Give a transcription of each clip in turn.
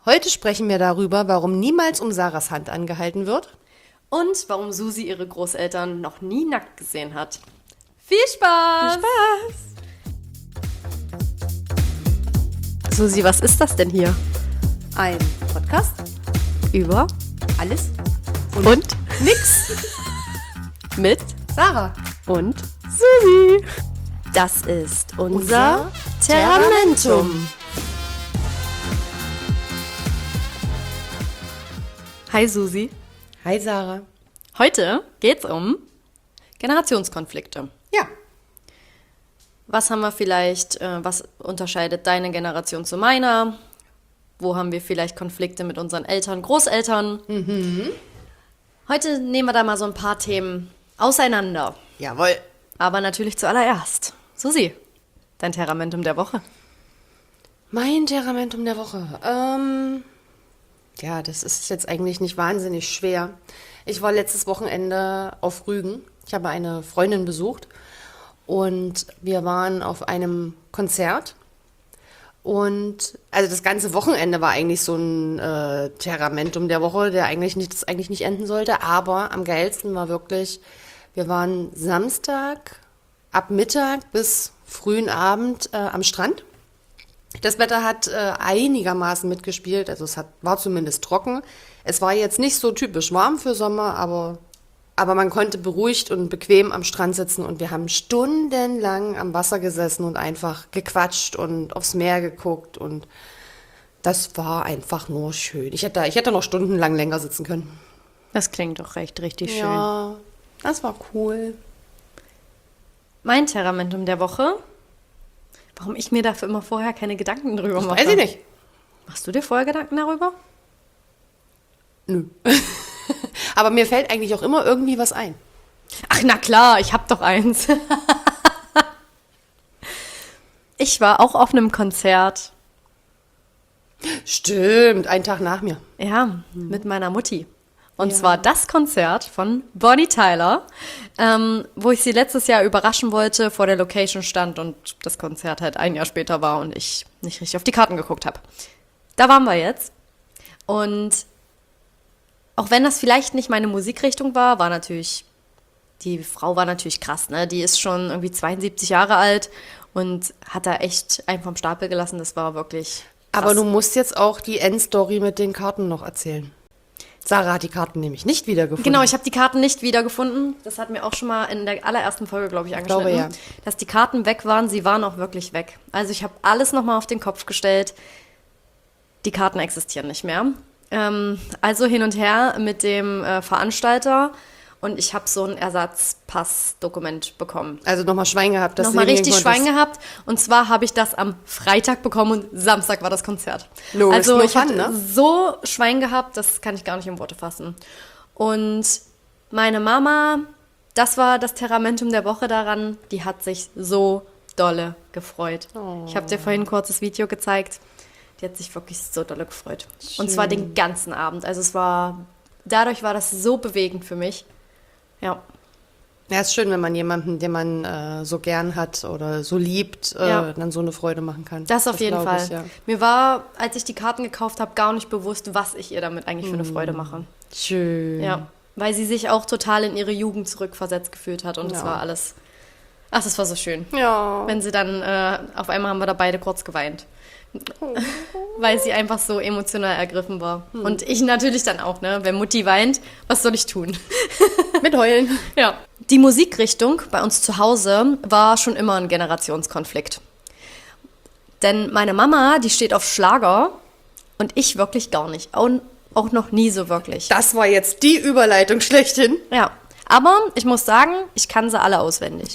Heute sprechen wir darüber, warum niemals um Sarahs Hand angehalten wird. Und warum Susi ihre Großeltern noch nie nackt gesehen hat. Viel Spaß! Viel Spaß! Susi, was ist das denn hier? Ein Podcast Über alles und nix mit Sarah. und Susi. Das ist unser Terramentum. Hi Susi. Hi Sarah. Heute geht's um Generationskonflikte. Ja, Was haben wir vielleicht, was unterscheidet deine Generation zu meiner? Wo haben wir vielleicht Konflikte mit unseren Eltern, Großeltern? Heute nehmen wir da mal so ein paar Themen auseinander. jawohl. Aber natürlich zuallererst. Susi, dein Terramentum der Woche. Mein Terramentum der Woche. Ja, das ist jetzt eigentlich nicht wahnsinnig schwer. Ich war letztes Wochenende auf Rügen. Ich habe eine Freundin besucht und wir waren auf einem Konzert. Und also das ganze Wochenende war eigentlich so ein Terramentum der Woche, das eigentlich nicht enden sollte. Aber am geilsten war wirklich, wir waren Samstag ab Mittag bis frühen Abend am Strand. Das Wetter hat einigermaßen mitgespielt, also war zumindest trocken. Es war jetzt nicht so typisch warm für Sommer, aber man konnte beruhigt und bequem am Strand sitzen und wir haben stundenlang am Wasser gesessen und einfach gequatscht und aufs Meer geguckt und das war einfach nur schön. Ich hätte noch stundenlang länger sitzen können. Das klingt doch richtig schön. Ja, das war cool. Mein Terramentum der Woche. Warum ich mir dafür immer vorher keine Gedanken drüber mache? Weiß ich nicht. Machst du dir vorher Gedanken darüber? Nö. Aber mir fällt eigentlich auch immer irgendwie was ein. Ach, na klar, ich hab doch eins. Ich war auch auf einem Konzert. Stimmt, einen Tag nach mir. Ja, mit meiner Mutti. Und zwar das Konzert von Bonnie Tyler, wo ich sie letztes Jahr überraschen wollte, vor der Location stand und das Konzert halt ein Jahr später war und ich nicht richtig auf die Karten geguckt habe. Da waren wir jetzt. Und auch wenn das vielleicht nicht meine Musikrichtung war, die Frau war natürlich krass, ne? Die ist schon irgendwie 72 Jahre alt und hat da echt einen vom Stapel gelassen. Das war wirklich krass. Aber du musst jetzt auch die Endstory mit den Karten noch erzählen. Sarah hat die Karten nämlich nicht wiedergefunden. Genau, ich habe die Karten nicht wiedergefunden. Das hatten wir auch schon mal in der allerersten Folge, glaube ich, angeschnitten. glaube, ja. Dass die Karten weg waren. Sie waren auch wirklich weg. Also ich habe alles nochmal auf den Kopf gestellt. Die Karten existieren nicht mehr. Also hin und her mit dem Veranstalter. Und ich habe so ein Ersatzpassdokument bekommen. Also nochmal Schwein gehabt. Dass Nochmal du richtig hingehen Schwein gehabt. Und zwar habe ich das am Freitag bekommen und Samstag war das Konzert. Logisch, Also nur ich Fun, hatte ne? so Schwein gehabt, das kann ich gar nicht in Worte fassen. Und meine Mama, das war das Terramentum der Woche daran, die hat sich so dolle gefreut. Ich habe dir vorhin ein kurzes Video gezeigt. Die hat sich wirklich so dolle gefreut. Und zwar den ganzen Abend. Also dadurch war das so bewegend für mich. Ja. Ja, ist schön, wenn man jemanden, den man so gern hat oder so liebt, dann so eine Freude machen kann. Das auf jeden glaub Fall. ich, ja. Mir war, als ich die Karten gekauft habe, gar nicht bewusst, was ich ihr damit eigentlich für eine Freude mache. Schön. Ja, weil sie sich auch total in ihre Jugend zurückversetzt gefühlt hat und es war alles, ach, das war so schön. Ja. Wenn sie dann, auf einmal haben wir da beide kurz geweint. Weil sie einfach so emotional ergriffen war. Und ich natürlich dann auch, ne? Wenn Mutti weint, was soll ich tun? Mit Heulen. Ja. Die Musikrichtung bei uns zu Hause war schon immer ein Generationskonflikt. Denn meine Mama, die steht auf Schlager und ich wirklich gar nicht. Auch noch nie so wirklich. Das war jetzt die Überleitung schlechthin. Ja. Aber ich muss sagen, ich kann sie alle auswendig.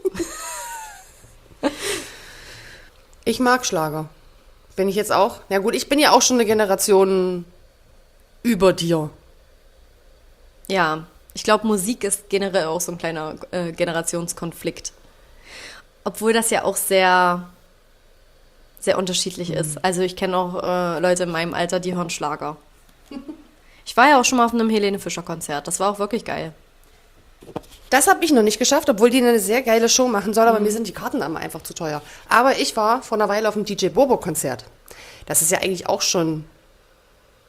Ich mag Schlager. Bin ich jetzt auch? Na gut, ich bin ja auch schon eine Generation über dir. Ja, ich glaube, Musik ist generell auch so ein kleiner Generationskonflikt. Obwohl das ja auch sehr, sehr unterschiedlich ist. Also ich kenne auch Leute in meinem Alter, die hören Schlager. Ich war ja auch schon mal auf einem Helene Fischer Konzert. Das war auch wirklich geil. Das habe ich noch nicht geschafft, obwohl die eine sehr geile Show machen soll, aber mir sind die Karten einfach zu teuer. Aber ich war vor einer Weile auf dem DJ Bobo Konzert. Das ist ja eigentlich auch schon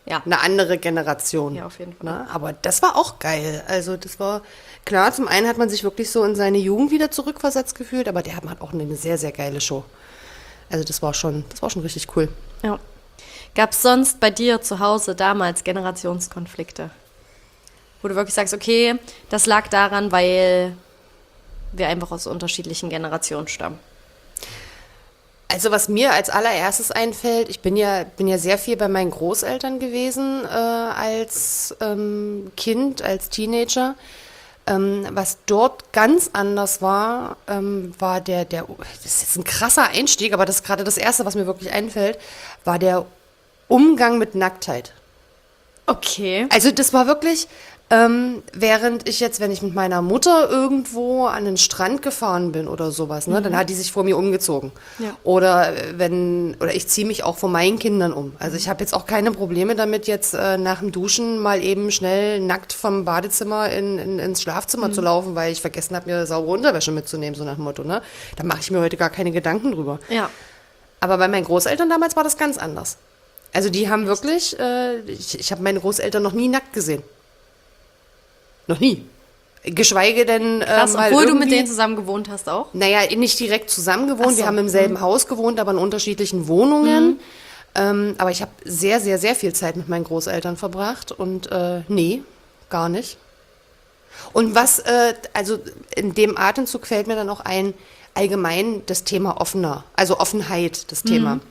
Ja. eine andere Generation. Ja, auf jeden Fall. Ne? Aber das war auch geil. Also das war, klar, zum einen hat man sich wirklich so in seine Jugend wieder zurückversetzt gefühlt, aber der hat auch eine sehr, sehr geile Show. Also das war schon richtig cool. Ja. Gab es sonst bei dir zu Hause damals Generationskonflikte? Wo du wirklich sagst, okay, das lag daran, weil wir einfach aus unterschiedlichen Generationen stammen. Also was mir als allererstes einfällt, ich bin ja sehr viel bei meinen Großeltern gewesen als Kind, als Teenager. Was dort ganz anders war, war das ist jetzt ein krasser Einstieg, aber das ist gerade das Erste, was mir wirklich einfällt, war der Umgang mit Nacktheit. Okay. Also das war wirklich, während ich jetzt, wenn ich mit meiner Mutter irgendwo an den Strand gefahren bin oder sowas, ne, dann hat die sich vor mir umgezogen. Ja. Oder ich ziehe mich auch vor meinen Kindern um. Also ich habe jetzt auch keine Probleme damit, jetzt nach dem Duschen mal eben schnell nackt vom Badezimmer ins Schlafzimmer zu laufen, weil ich vergessen habe, mir saubere Unterwäsche mitzunehmen, so nach dem Motto. Ne? Da mache ich mir heute gar keine Gedanken drüber. Ja. Aber bei meinen Großeltern damals war das ganz anders. Also die haben wirklich, ich habe meine Großeltern noch nie nackt gesehen. Noch nie. Geschweige denn Krass, mal obwohl du irgendwie, mit denen zusammen gewohnt hast auch? Naja, nicht direkt zusammen gewohnt. Ach so. Wir haben im selben Haus gewohnt, aber in unterschiedlichen Wohnungen. Aber ich habe sehr, sehr, sehr viel Zeit mit meinen Großeltern verbracht. Und nee, gar nicht. Und was, also in dem Atemzug fällt mir dann auch ein, allgemein das Thema Offenheit, das Thema.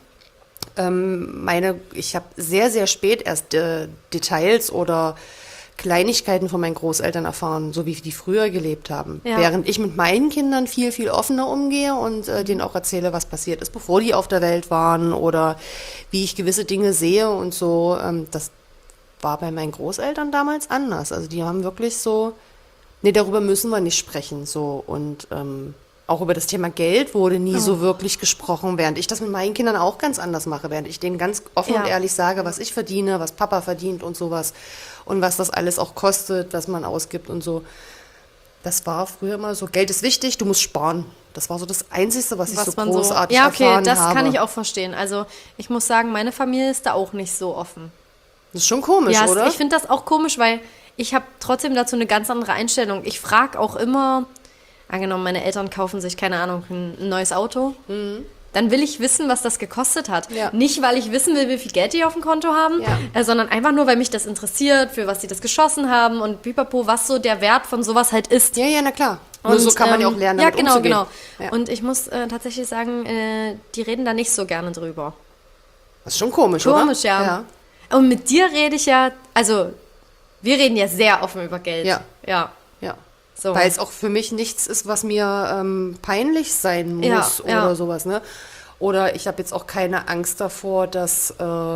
Ich habe sehr, sehr spät erst Details oder Kleinigkeiten von meinen Großeltern erfahren, so wie die früher gelebt haben. Ja. Während ich mit meinen Kindern viel, viel offener umgehe und denen auch erzähle, was passiert ist, bevor die auf der Welt waren oder wie ich gewisse Dinge sehe und so. Das war bei meinen Großeltern damals anders. Also die haben wirklich so, nee, darüber müssen wir nicht sprechen. So. Und auch über das Thema Geld wurde nie so wirklich gesprochen, während ich das mit meinen Kindern auch ganz anders mache, während ich denen ganz offen und ehrlich sage, was ich verdiene, was Papa verdient und sowas und was das alles auch kostet, was man ausgibt und so. Das war früher immer so, Geld ist wichtig, du musst sparen. Das war so das Einzige, was ich so großartig ja, okay, erfahren das habe. kann ich auch verstehen. Also ich muss sagen, meine Familie ist da auch nicht so offen. Das ist schon komisch, Ja, oder? ich finde das auch komisch, weil ich habe trotzdem dazu eine ganz andere Einstellung. Ich frage auch immer, angenommen, meine Eltern kaufen sich, keine Ahnung, ein neues Auto, dann will ich wissen, was das gekostet hat. Ja. Nicht, weil ich wissen will, wie viel Geld die auf dem Konto haben, sondern einfach nur, weil mich das interessiert, für was sie das geschossen haben und pipapo, was so der Wert von sowas halt ist. Ja, na klar. Und, Nur so kann man ja auch lernen, damit umzugehen. Genau. Ja. Und ich muss tatsächlich sagen, die reden da nicht so gerne drüber. Das ist schon komisch, oder? Komisch, ja. Und mit dir rede ich ja, also wir reden ja sehr offen über Geld. Ja. Ja. So. Weil es auch für mich nichts ist, was mir peinlich sein muss oder sowas. Ne? Oder ich habe jetzt auch keine Angst davor, dass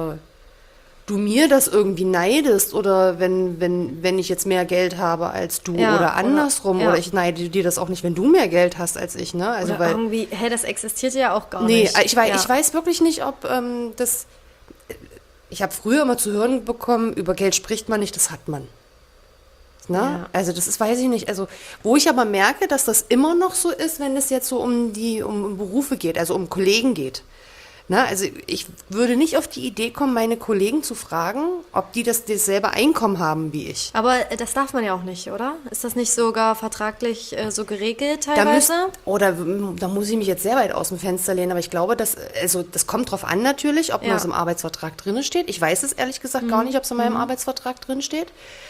du mir das irgendwie neidest oder wenn ich jetzt mehr Geld habe als du oder andersrum. Oder ich neide dir das auch nicht, wenn du mehr Geld hast als ich. Ne? Also, oder irgendwie, das existiert ja auch gar nicht. Nee, ich weiß wirklich nicht, ob das... Ich habe früher immer zu hören bekommen, über Geld spricht man nicht, das hat man. Ne? Ja. Also das ist, weiß ich nicht. Also wo ich aber merke, dass das immer noch so ist, wenn es jetzt so um Berufe geht, also um Kollegen geht. Ne? Also ich würde nicht auf die Idee kommen, meine Kollegen zu fragen, ob die dasselbe Einkommen haben wie ich. Aber das darf man ja auch nicht, oder? Ist das nicht sogar vertraglich so geregelt teilweise? Da muss ich mich jetzt sehr weit aus dem Fenster lehnen, aber ich glaube, das kommt drauf an natürlich, ob das im Arbeitsvertrag drin steht. Ich weiß es ehrlich gesagt gar nicht, ob es in meinem Arbeitsvertrag drin steht.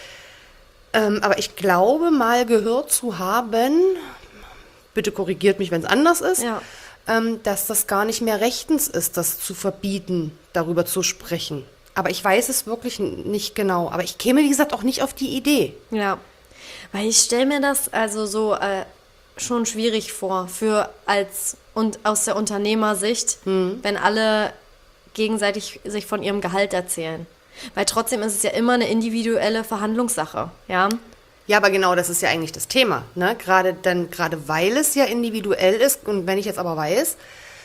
Aber ich glaube, mal gehört zu haben, bitte korrigiert mich, wenn es anders ist, dass das gar nicht mehr rechtens ist, das zu verbieten, darüber zu sprechen. Aber ich weiß es wirklich nicht genau. Aber ich käme, wie gesagt, auch nicht auf die Idee. Ja, weil ich stelle mir das also so schon schwierig vor, und aus der Unternehmersicht, wenn alle gegenseitig sich von ihrem Gehalt erzählen. Weil trotzdem ist es ja immer eine individuelle Verhandlungssache, ja. Ja, aber genau, das ist ja eigentlich das Thema, ne? Gerade weil es ja individuell ist und wenn ich jetzt aber weiß,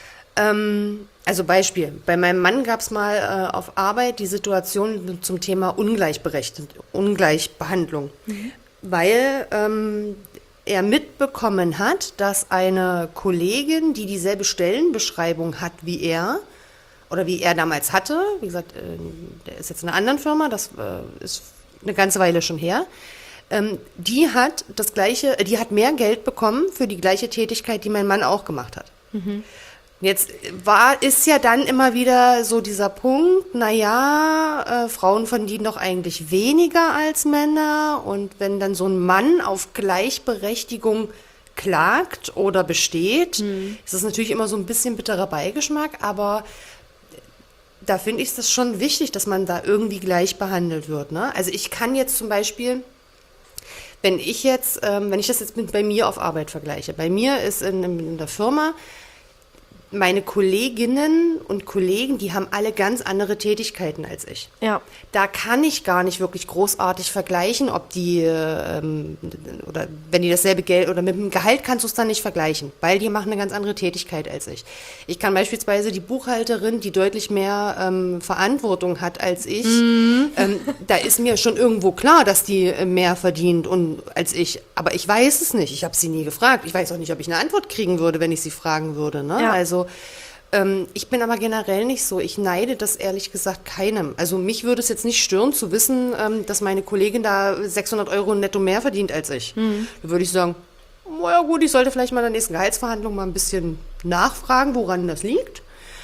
also Beispiel, bei meinem Mann gab es mal auf Arbeit die Situation zum Thema Ungleichbehandlung, weil er mitbekommen hat, dass eine Kollegin, die dieselbe Stellenbeschreibung hat wie er, oder wie er damals hatte, wie gesagt, der ist jetzt in einer anderen Firma, das ist eine ganze Weile schon her, die hat die hat mehr Geld bekommen für die gleiche Tätigkeit, die mein Mann auch gemacht hat. Jetzt ist ja dann immer wieder so dieser Punkt, Frauen verdienen doch eigentlich weniger als Männer, und wenn dann so ein Mann auf Gleichberechtigung klagt oder besteht, ist das natürlich immer so ein bisschen bitterer Beigeschmack, aber da finde ich es schon wichtig, dass man da irgendwie gleich behandelt wird, ne? Also ich kann jetzt zum Beispiel, wenn ich das jetzt bei mir auf Arbeit vergleiche, bei mir ist in der Firma, meine Kolleginnen und Kollegen, die haben alle ganz andere Tätigkeiten als ich. Ja. Da kann ich gar nicht wirklich großartig vergleichen, ob die, oder wenn die dasselbe Geld, oder mit dem Gehalt kannst du es dann nicht vergleichen, weil die machen eine ganz andere Tätigkeit als ich. Ich kann beispielsweise die Buchhalterin, die deutlich mehr Verantwortung hat als ich, da ist mir schon irgendwo klar, dass die mehr verdient als ich, aber ich weiß es nicht. Ich habe sie nie gefragt. Ich weiß auch nicht, ob ich eine Antwort kriegen würde, wenn ich sie fragen würde, ne? Ja. Also ich bin aber generell nicht so. Ich neide das ehrlich gesagt keinem. Also mich würde es jetzt nicht stören zu wissen, dass meine Kollegin da 600 Euro netto mehr verdient als ich. Da würde ich sagen, naja gut, ich sollte vielleicht mal in der nächsten Gehaltsverhandlung mal ein bisschen nachfragen, woran das liegt.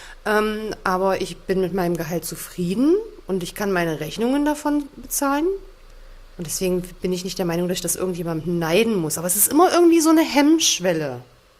Aber ich bin mit meinem Gehalt zufrieden und ich kann meine Rechnungen davon bezahlen. Und deswegen bin ich nicht der Meinung, dass ich das irgendjemandem neiden muss. Aber es ist immer irgendwie so eine Hemmschwelle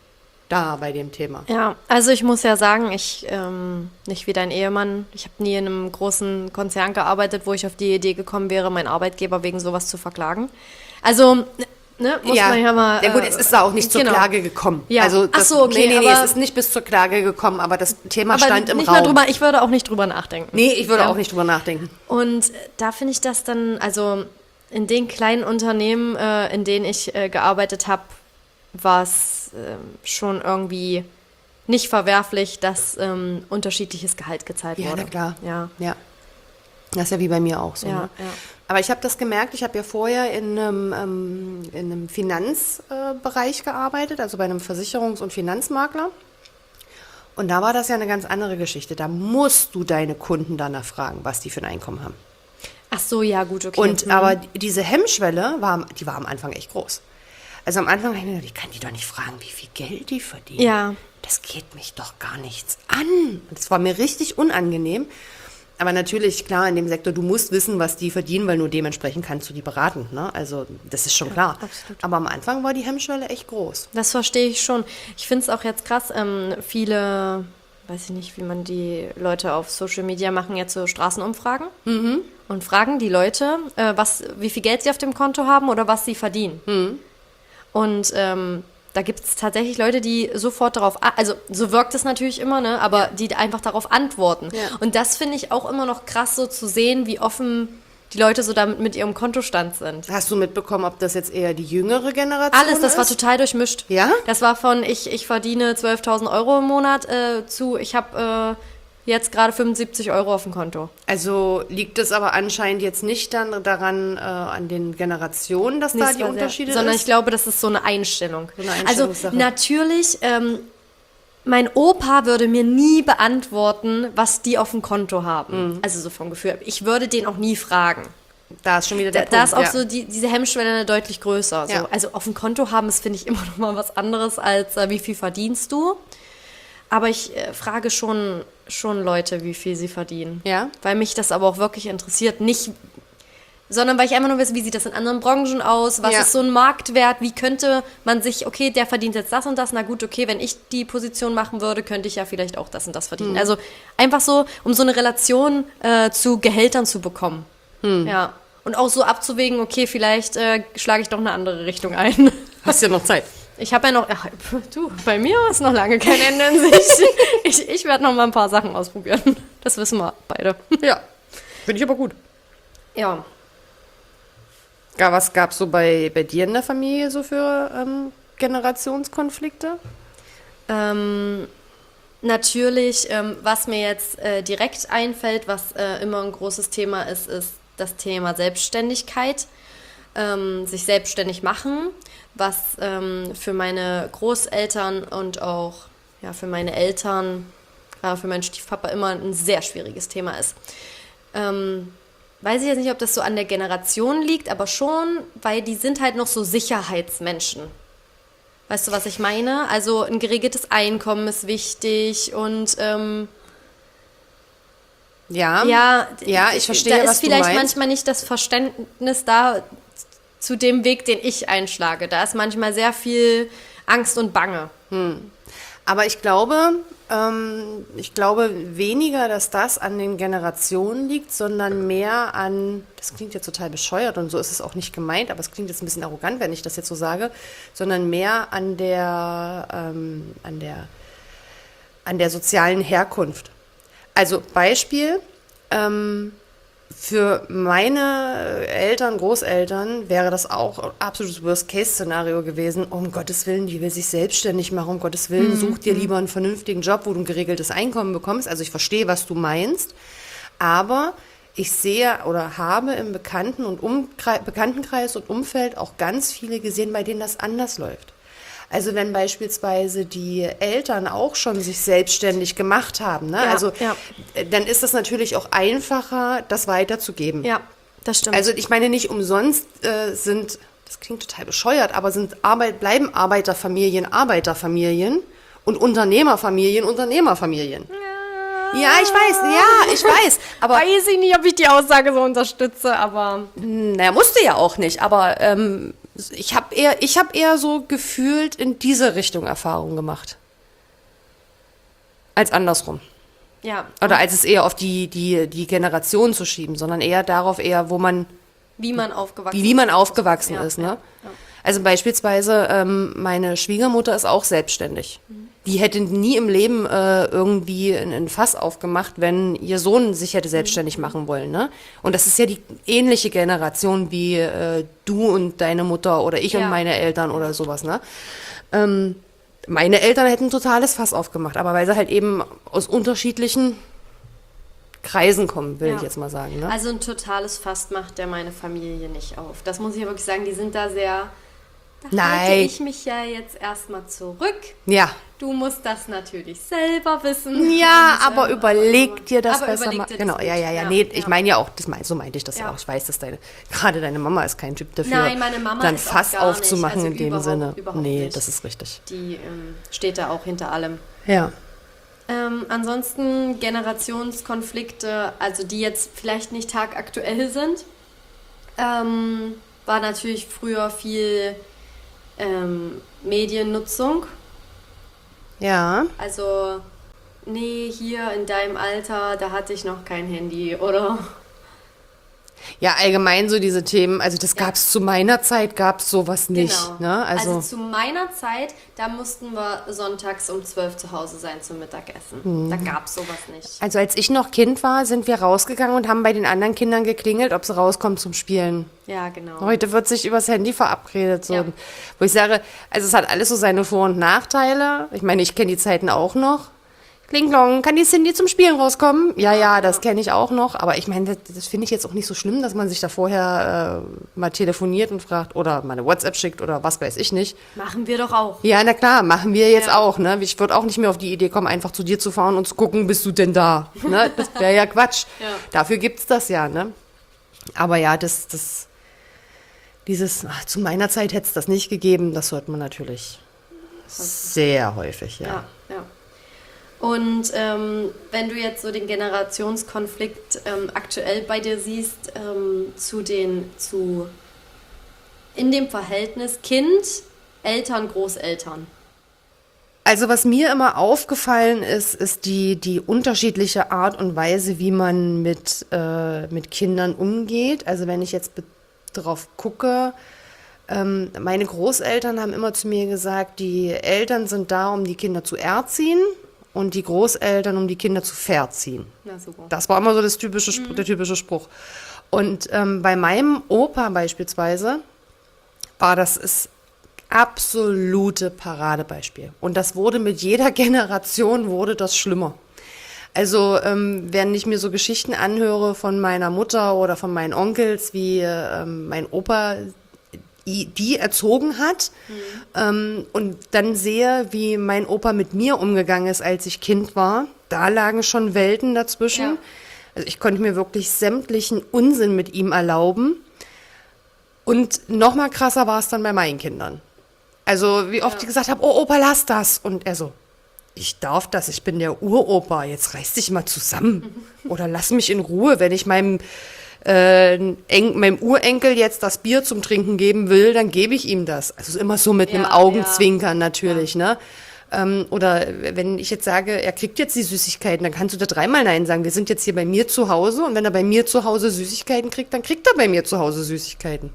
da bei dem Thema. Ja, also ich muss ja sagen, ich, nicht wie dein Ehemann, ich habe nie in einem großen Konzern gearbeitet, wo ich auf die Idee gekommen wäre, meinen Arbeitgeber wegen sowas zu verklagen. Also, ne, muss man ja mal... Ja gut, es ist da auch nicht zur Klage gekommen. Ja. Also Ach so, okay. Nee, es ist nicht bis zur Klage gekommen, aber das Thema stand im nicht Raum. Mehr ich würde auch nicht drüber nachdenken. Nee, ich würde auch nicht drüber nachdenken. Und da finde ich das dann, also in den kleinen Unternehmen, in denen ich gearbeitet habe, war es schon irgendwie nicht verwerflich, dass unterschiedliches Gehalt gezahlt wurde. Ja, na klar. Ja. Das ist ja wie bei mir auch so. Ja, ne? ja. Aber ich habe das gemerkt, ich habe ja vorher in einem Finanzbereich gearbeitet, also bei einem Versicherungs- und Finanzmakler. Und da war das ja eine ganz andere Geschichte. Da musst du deine Kunden danach fragen, was die für ein Einkommen haben. Ach so, ja, gut, okay. Und aber diese Hemmschwelle war am Anfang echt groß. Also am Anfang habe ich mir gedacht, ich kann die doch nicht fragen, wie viel Geld die verdienen. Ja. Das geht mich doch gar nichts an. Und das war mir richtig unangenehm. Aber natürlich, klar, in dem Sektor, du musst wissen, was die verdienen, weil nur dementsprechend kannst du die beraten. Ne? Also das ist schon klar. Absolut. Aber am Anfang war die Hemmschwelle echt groß. Das verstehe ich schon. Ich finde es auch jetzt krass, viele, weiß ich nicht, wie man die Leute auf Social Media machen, jetzt so Straßenumfragen und fragen die Leute, wie viel Geld sie auf dem Konto haben oder was sie verdienen. Und da gibt es tatsächlich Leute, die sofort darauf, also so wirkt es natürlich immer, ne, aber die einfach darauf antworten. Ja. Und das finde ich auch immer noch krass, so zu sehen, wie offen die Leute so damit mit ihrem Kontostand sind. Hast du mitbekommen, ob das jetzt eher die jüngere Generation Alles, das ist? war total durchmischt. Ja? Das war von, ich verdiene 12.000 Euro im Monat zu, ich habe jetzt gerade 75 Euro auf dem Konto. Also liegt es aber anscheinend jetzt nicht dann daran, an den Generationen, dass da die Unterschiede sind? Sondern ich glaube, das ist so eine Einstellung. So eine Also Einstellungssache. natürlich, mein Opa würde mir nie beantworten, was die auf dem Konto haben. Also so vom Gefühl. Ich würde den auch nie fragen. Da ist schon wieder der Punkt. Da ist auch so diese Hemmschwelle deutlich größer. So. Ja. Also auf dem Konto haben ist, finde ich, immer noch mal was anderes als wie viel verdienst du. Aber ich frage schon Leute, wie viel sie verdienen. Ja? Weil mich das aber auch wirklich interessiert. Nicht, sondern weil ich einfach nur weiß, wie sieht das in anderen Branchen aus? Was Ja. ist so ein Marktwert? Wie könnte man sich, okay, der verdient jetzt das und das. Na gut, okay, wenn ich die Position machen würde, könnte ich ja vielleicht auch das und das verdienen. Also einfach so, um so eine Relation zu Gehältern zu bekommen. Ja. Und auch so abzuwägen, okay, vielleicht schlage ich doch eine andere Richtung ein. Hast ja noch Zeit. Ich habe ja noch, bei mir ist noch lange kein Ende in Sicht. Ich werde noch mal ein paar Sachen ausprobieren. Das wissen wir beide. Ja, finde ich aber gut. Ja. Was gab es so bei dir in der Familie so für Generationskonflikte? Natürlich, was mir jetzt direkt einfällt, was immer ein großes Thema ist das Thema Selbstständigkeit. Sich selbstständig machen, was für meine Großeltern und auch für meine Eltern für meinen Stiefpapa immer ein sehr schwieriges Thema ist. Weiß ich jetzt nicht, ob das so an der Generation liegt, aber schon, weil die sind halt noch so Sicherheitsmenschen. Weißt du, was ich meine? Also ein geregeltes Einkommen ist wichtig und Ja, ich verstehe, da was ist vielleicht du meinst. manchmal nicht das Verständnis da zu dem Weg, den ich einschlage. Da ist manchmal sehr viel Angst und Bange. Aber ich glaube weniger, dass das an den Generationen liegt, sondern mehr an, das klingt jetzt total bescheuert und so ist es auch nicht gemeint, aber es klingt jetzt ein bisschen arrogant, wenn ich das jetzt so sage, sondern mehr an der sozialen Herkunft. Also Beispiel, für meine Eltern, Großeltern wäre das auch absolutes Worst-Case-Szenario gewesen. Um Gottes Willen, die will sich selbstständig machen. Um Gottes Willen, such dir lieber einen vernünftigen Job, wo du ein geregeltes Einkommen bekommst. Also ich verstehe, was du meinst. Aber ich sehe oder habe im Bekanntenkreis und Umfeld auch ganz viele gesehen, bei denen das anders läuft. Also wenn beispielsweise die Eltern auch schon sich selbstständig gemacht haben, ne? Dann ist das natürlich auch einfacher, das weiterzugeben. Ja, das stimmt. Also ich meine, nicht umsonst das klingt total bescheuert, aber bleiben Arbeiterfamilien und Unternehmerfamilien Unternehmerfamilien. Ja, ich weiß. Aber weiß ich nicht, ob ich die Aussage so unterstütze, aber musste ja auch nicht, aber ich habe eher so gefühlt in diese Richtung Erfahrungen gemacht. Als andersrum. ja. Oder als es eher auf die Generation zu schieben, sondern eher darauf, Wie man aufgewachsen wie man aufgewachsen Ja, ist. Ne? ja. Also beispielsweise meine Schwiegermutter ist auch selbstständig. Die hätte nie im Leben irgendwie ein Fass aufgemacht, wenn ihr Sohn sich hätte selbstständig machen wollen. Ne? Und das ist ja die ähnliche Generation wie du und deine Mutter oder ich und meine Eltern oder sowas. Ne? Meine Eltern hätten ein totales Fass aufgemacht, aber weil sie halt eben aus unterschiedlichen Kreisen kommen, will ich jetzt mal sagen. Ne? Also ein totales Fass macht der meine Familie nicht auf. Das muss ich ja wirklich sagen, die sind da sehr... Da halte ich mich ja jetzt erstmal zurück. Ja. Du musst das natürlich selber wissen. Ja, aber überleg dir das aber besser mal. überleg dir das Genau, gut. ja. Nee, ich meine ja auch, so meinte ich das ja auch. Ich weiß, dass gerade deine Mama ist kein Typ dafür, Nein, meine Mama dann ist auch Fass gar nicht. aufzumachen Also in dem Sinne. überhaupt Nee, nicht. das ist richtig. Die steht da auch hinter allem. Ja. Ansonsten Generationskonflikte, also die jetzt vielleicht nicht tagaktuell sind, war natürlich früher viel Mediennutzung. Ja. Also, nee, hier in deinem Alter, da hatte ich noch kein Handy, oder? Ja, allgemein so diese Themen, also das gab's zu meiner Zeit, gab's sowas nicht. Genau. Ne? Also zu meiner Zeit, da mussten wir sonntags um 12 zu Hause sein zum Mittagessen. Da gab's sowas nicht. Also als ich noch Kind war, sind wir rausgegangen und haben bei den anderen Kindern geklingelt, ob sie rauskommen zum Spielen. Ja, genau. Heute wird sich übers Handy verabredet. So. Ja. Wo ich sage, also es hat alles so seine Vor- und Nachteile. Ich meine, ich kenne die Zeiten auch noch. Klinglong, kann die Cindy zum Spielen rauskommen? Ja, das kenne ich auch noch. Aber ich meine, das finde ich jetzt auch nicht so schlimm, dass man sich da vorher mal telefoniert und fragt oder mal eine WhatsApp schickt oder was weiß ich nicht. Machen wir doch auch. Ja, na klar, machen wir jetzt auch. Ne? Ich würde auch nicht mehr auf die Idee kommen, einfach zu dir zu fahren und zu gucken, bist du denn da? Ne? Das wäre ja Quatsch. Ja. Dafür gibt's das ja. Ne? Aber ja, zu meiner Zeit hätte es das nicht gegeben. Das hört man natürlich sehr häufig, ja. Ja. Und wenn du jetzt so den Generationskonflikt aktuell bei dir siehst, in dem Verhältnis Kind, Eltern, Großeltern. Also was mir immer aufgefallen ist die unterschiedliche Art und Weise, wie man mit Kindern umgeht. Also wenn ich jetzt drauf gucke, meine Großeltern haben immer zu mir gesagt, die Eltern sind da, um die Kinder zu erziehen und die Großeltern, um die Kinder zu verziehen. Na, super. Das war immer so der typische Spruch. Und bei meinem Opa beispielsweise war das absolute Paradebeispiel. Und das wurde mit jeder Generation wurde das schlimmer. Also wenn ich mir so Geschichten anhöre von meiner Mutter oder von meinen Onkels, wie mein Opa die erzogen hat und dann sehe, wie mein Opa mit mir umgegangen ist, als ich Kind war, da lagen schon Welten dazwischen. Ja. Also ich konnte mir wirklich sämtlichen Unsinn mit ihm erlauben. Und noch mal krasser war es dann bei meinen Kindern. Also wie oft ich gesagt habe, oh Opa, lass das. Und er so, ich darf das, ich bin der Uropa, jetzt reiß dich mal zusammen. Oder lass mich in Ruhe, wenn ich meinem Urenkel jetzt das Bier zum Trinken geben will, dann gebe ich ihm das. Also immer so mit einem Augenzwinkern natürlich, ne? Oder wenn ich jetzt sage, er kriegt jetzt die Süßigkeiten, dann kannst du da 3-mal Nein sagen. Wir sind jetzt hier bei mir zu Hause und wenn er bei mir zu Hause Süßigkeiten kriegt, dann kriegt er bei mir zu Hause Süßigkeiten.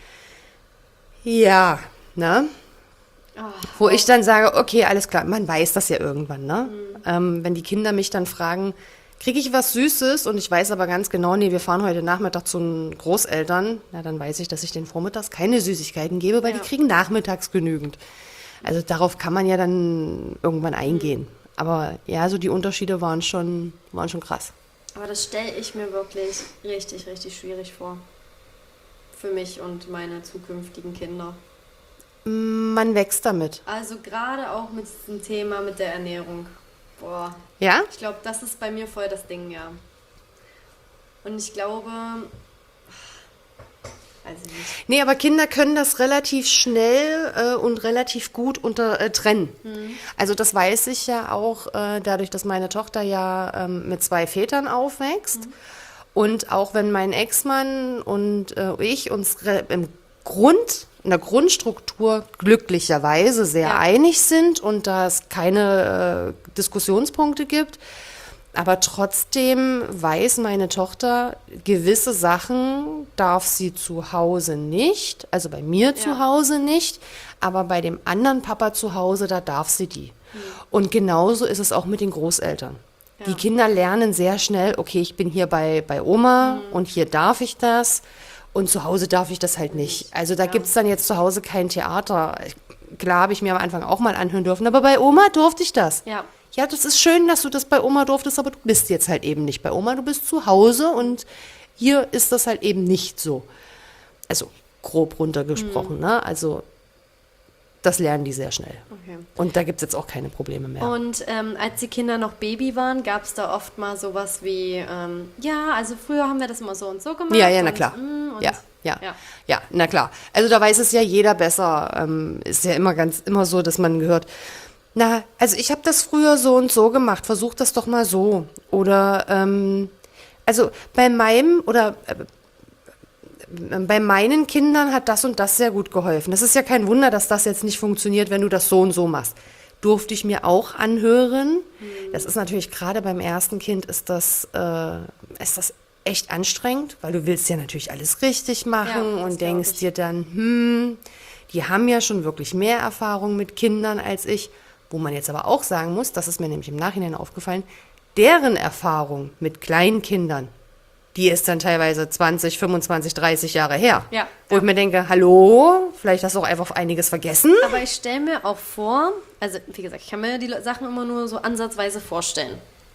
Ja, ne? Wo ich dann sage, okay, alles klar, man weiß das ja irgendwann, ne? Wenn die Kinder mich dann fragen, kriege ich was Süßes und ich weiß aber ganz genau, nee, wir fahren heute Nachmittag zu den Großeltern, na, dann weiß ich, dass ich denen vormittags keine Süßigkeiten gebe, weil die kriegen nachmittags genügend. Also darauf kann man ja dann irgendwann eingehen. Aber ja, so die Unterschiede waren schon krass. Aber das stelle ich mir wirklich richtig, richtig schwierig vor. Für mich und meine zukünftigen Kinder. Man wächst damit. Also gerade auch mit diesem Thema mit der Ernährung. Boah. Ja? Ich glaube, das ist bei mir voll das Ding, ja. Und ich glaube... Also nicht. Nee, aber Kinder können das relativ schnell und relativ gut trennen. Also das weiß ich ja auch dadurch, dass meine Tochter ja mit 2 Vätern aufwächst. Und auch wenn mein Ex-Mann und ich uns in der Grundstruktur glücklicherweise sehr einig sind und da es keine Diskussionspunkte gibt, aber trotzdem weiß meine Tochter, gewisse Sachen darf sie zu Hause nicht, also bei mir zu Hause nicht, aber bei dem anderen Papa zu Hause, da darf sie die. Und genauso ist es auch mit den Großeltern. Ja. Die Kinder lernen sehr schnell, okay, ich bin hier bei Oma und hier darf ich das und zu Hause darf ich das halt nicht. Also da gibt's dann jetzt zu Hause kein Theater. Klar habe ich mir am Anfang auch mal anhören dürfen, aber bei Oma durfte ich das. Ja, das ist schön, dass du das bei Oma durftest, aber du bist jetzt halt eben nicht bei Oma, du bist zu Hause und hier ist das halt eben nicht so. Also grob runtergesprochen, ne? Also das lernen die sehr schnell. Okay. Und da gibt es jetzt auch keine Probleme mehr. Und als die Kinder noch Baby waren, gab es da oft mal sowas wie, ja, also früher haben wir das immer so und so gemacht. Ja, na klar. Ja, na klar. Also da weiß es ja jeder besser. Ist ja immer so, dass man gehört, na, also ich habe das früher so und so gemacht, versuch das doch mal so. Oder, also bei meinen Kindern hat das und das sehr gut geholfen. Das ist ja kein Wunder, dass das jetzt nicht funktioniert, wenn du das so und so machst. Durfte ich mir auch anhören. Das ist natürlich gerade beim ersten Kind ist das echt anstrengend, weil du willst ja natürlich alles richtig machen und denkst dir dann, die haben ja schon wirklich mehr Erfahrung mit Kindern als ich. Wo man jetzt aber auch sagen muss, das ist mir nämlich im Nachhinein aufgefallen, deren Erfahrung mit kleinen Kindern, die ist dann teilweise 20, 25, 30 Jahre her. Ja, wo ich mir denke, hallo, vielleicht hast du auch einfach einiges vergessen. Aber ich stelle mir auch vor, also wie gesagt, ich kann mir die Sachen immer nur so ansatzweise vorstellen.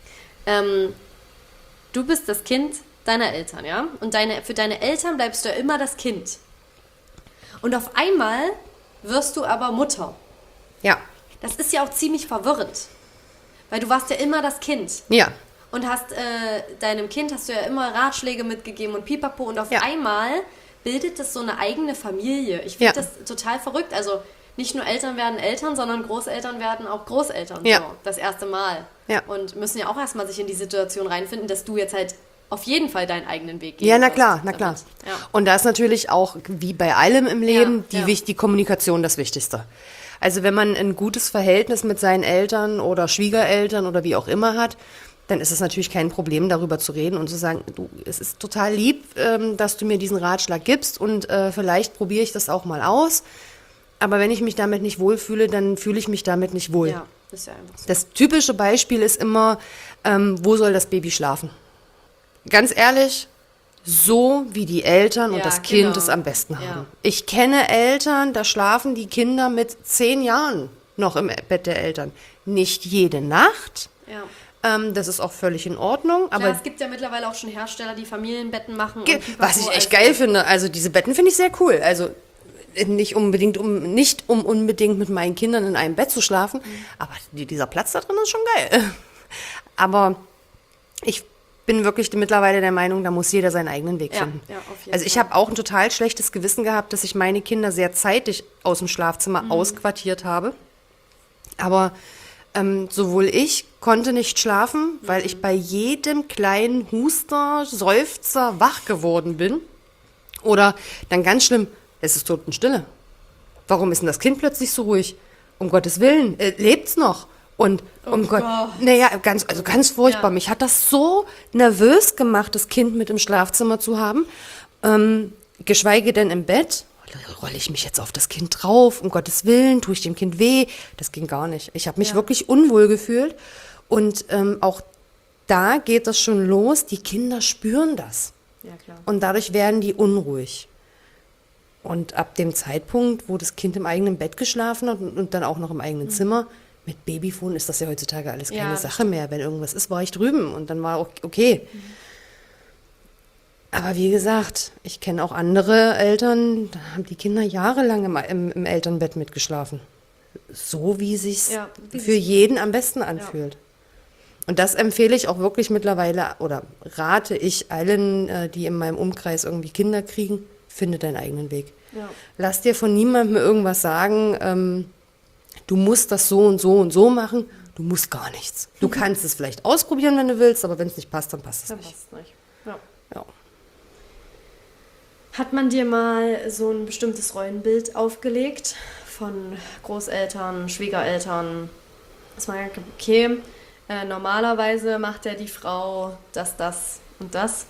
Du bist das Kind deiner Eltern, ja? Und für deine Eltern bleibst du ja immer das Kind. Und auf einmal wirst du aber Mutter. Ja. Das ist ja auch ziemlich verwirrend. Weil du warst ja immer das Kind. Ja. Und hast deinem Kind hast du ja immer Ratschläge mitgegeben und pipapo. Und auf einmal bildet das so eine eigene Familie. Ich finde das total verrückt. Also nicht nur Eltern werden Eltern, sondern Großeltern werden auch Großeltern. Ja. So, das erste Mal. Ja. Und müssen ja auch erstmal sich in die Situation reinfinden, dass du jetzt halt auf jeden Fall deinen eigenen Weg gehen. Ja, na klar. Ja. Und da ist natürlich auch, wie bei allem im Leben, die Kommunikation das Wichtigste. Also wenn man ein gutes Verhältnis mit seinen Eltern oder Schwiegereltern oder wie auch immer hat, dann ist es natürlich kein Problem, darüber zu reden und zu sagen, du, es ist total lieb, dass du mir diesen Ratschlag gibst und vielleicht probiere ich das auch mal aus. Aber wenn ich mich damit nicht wohlfühle, dann fühle ich mich damit nicht wohl. Ja, ist ja einfach so. Das typische Beispiel ist immer, wo soll das Baby schlafen? Ganz ehrlich, so wie die Eltern und das Kind es am besten haben. Ja. Ich kenne Eltern, da schlafen die Kinder mit 10 Jahren noch im Bett der Eltern. Nicht jede Nacht. Ja. Das ist auch völlig in Ordnung. Klar, aber es gibt ja mittlerweile auch schon Hersteller, die Familienbetten machen. Was ich echt geil finde. Also diese Betten finde ich sehr cool. Also nicht unbedingt, um unbedingt mit meinen Kindern in einem Bett zu schlafen, aber dieser Platz da drin ist schon geil. Aber ich bin wirklich mittlerweile der Meinung, da muss jeder seinen eigenen Weg finden. Ja, auf jeden Also ich Fall. habe auch ein total schlechtes Gewissen gehabt, dass ich meine Kinder sehr zeitig aus dem Schlafzimmer ausquartiert habe. Aber sowohl ich konnte nicht schlafen, weil ich bei jedem kleinen Huster, Seufzer wach geworden bin. Oder dann ganz schlimm, es ist Totenstille. Warum ist denn das Kind plötzlich so ruhig? Um Gottes Willen, lebt's noch? Und um Gott, naja, ganz furchtbar. Ja. Mich hat das so nervös gemacht, das Kind mit im Schlafzimmer zu haben. Geschweige denn im Bett. Rolle ich mich jetzt auf das Kind drauf? Um Gottes Willen, tue ich dem Kind weh? Das ging gar nicht. Ich habe mich wirklich unwohl gefühlt. Und auch da geht das schon los. Die Kinder spüren das. Ja, klar. Und dadurch werden die unruhig. Und ab dem Zeitpunkt, wo das Kind im eigenen Bett geschlafen hat und dann auch noch im eigenen Zimmer, mit Babyphone ist das ja heutzutage alles keine Ja, Sache mehr. Wenn irgendwas ist, war ich drüben und dann war okay. Aber wie gesagt, ich kenne auch andere Eltern, da haben die Kinder jahrelang im Elternbett mitgeschlafen. So wie sich's Ja, wie für jeden am besten anfühlt. Und das empfehle ich auch wirklich mittlerweile oder rate ich allen, die in meinem Umkreis irgendwie Kinder kriegen, finde deinen eigenen Weg. Ja. Lass dir von niemandem irgendwas sagen, du musst das so und so und so machen. Du musst gar nichts. Du kannst es vielleicht ausprobieren, wenn du willst, aber wenn es nicht passt, dann passt es Dann nicht. passt nicht. Ja. Ja. Hat man dir mal so ein bestimmtes Rollenbild aufgelegt von Großeltern, Schwiegereltern? Dass man sagt, okay, normalerweise macht ja die Frau das und das.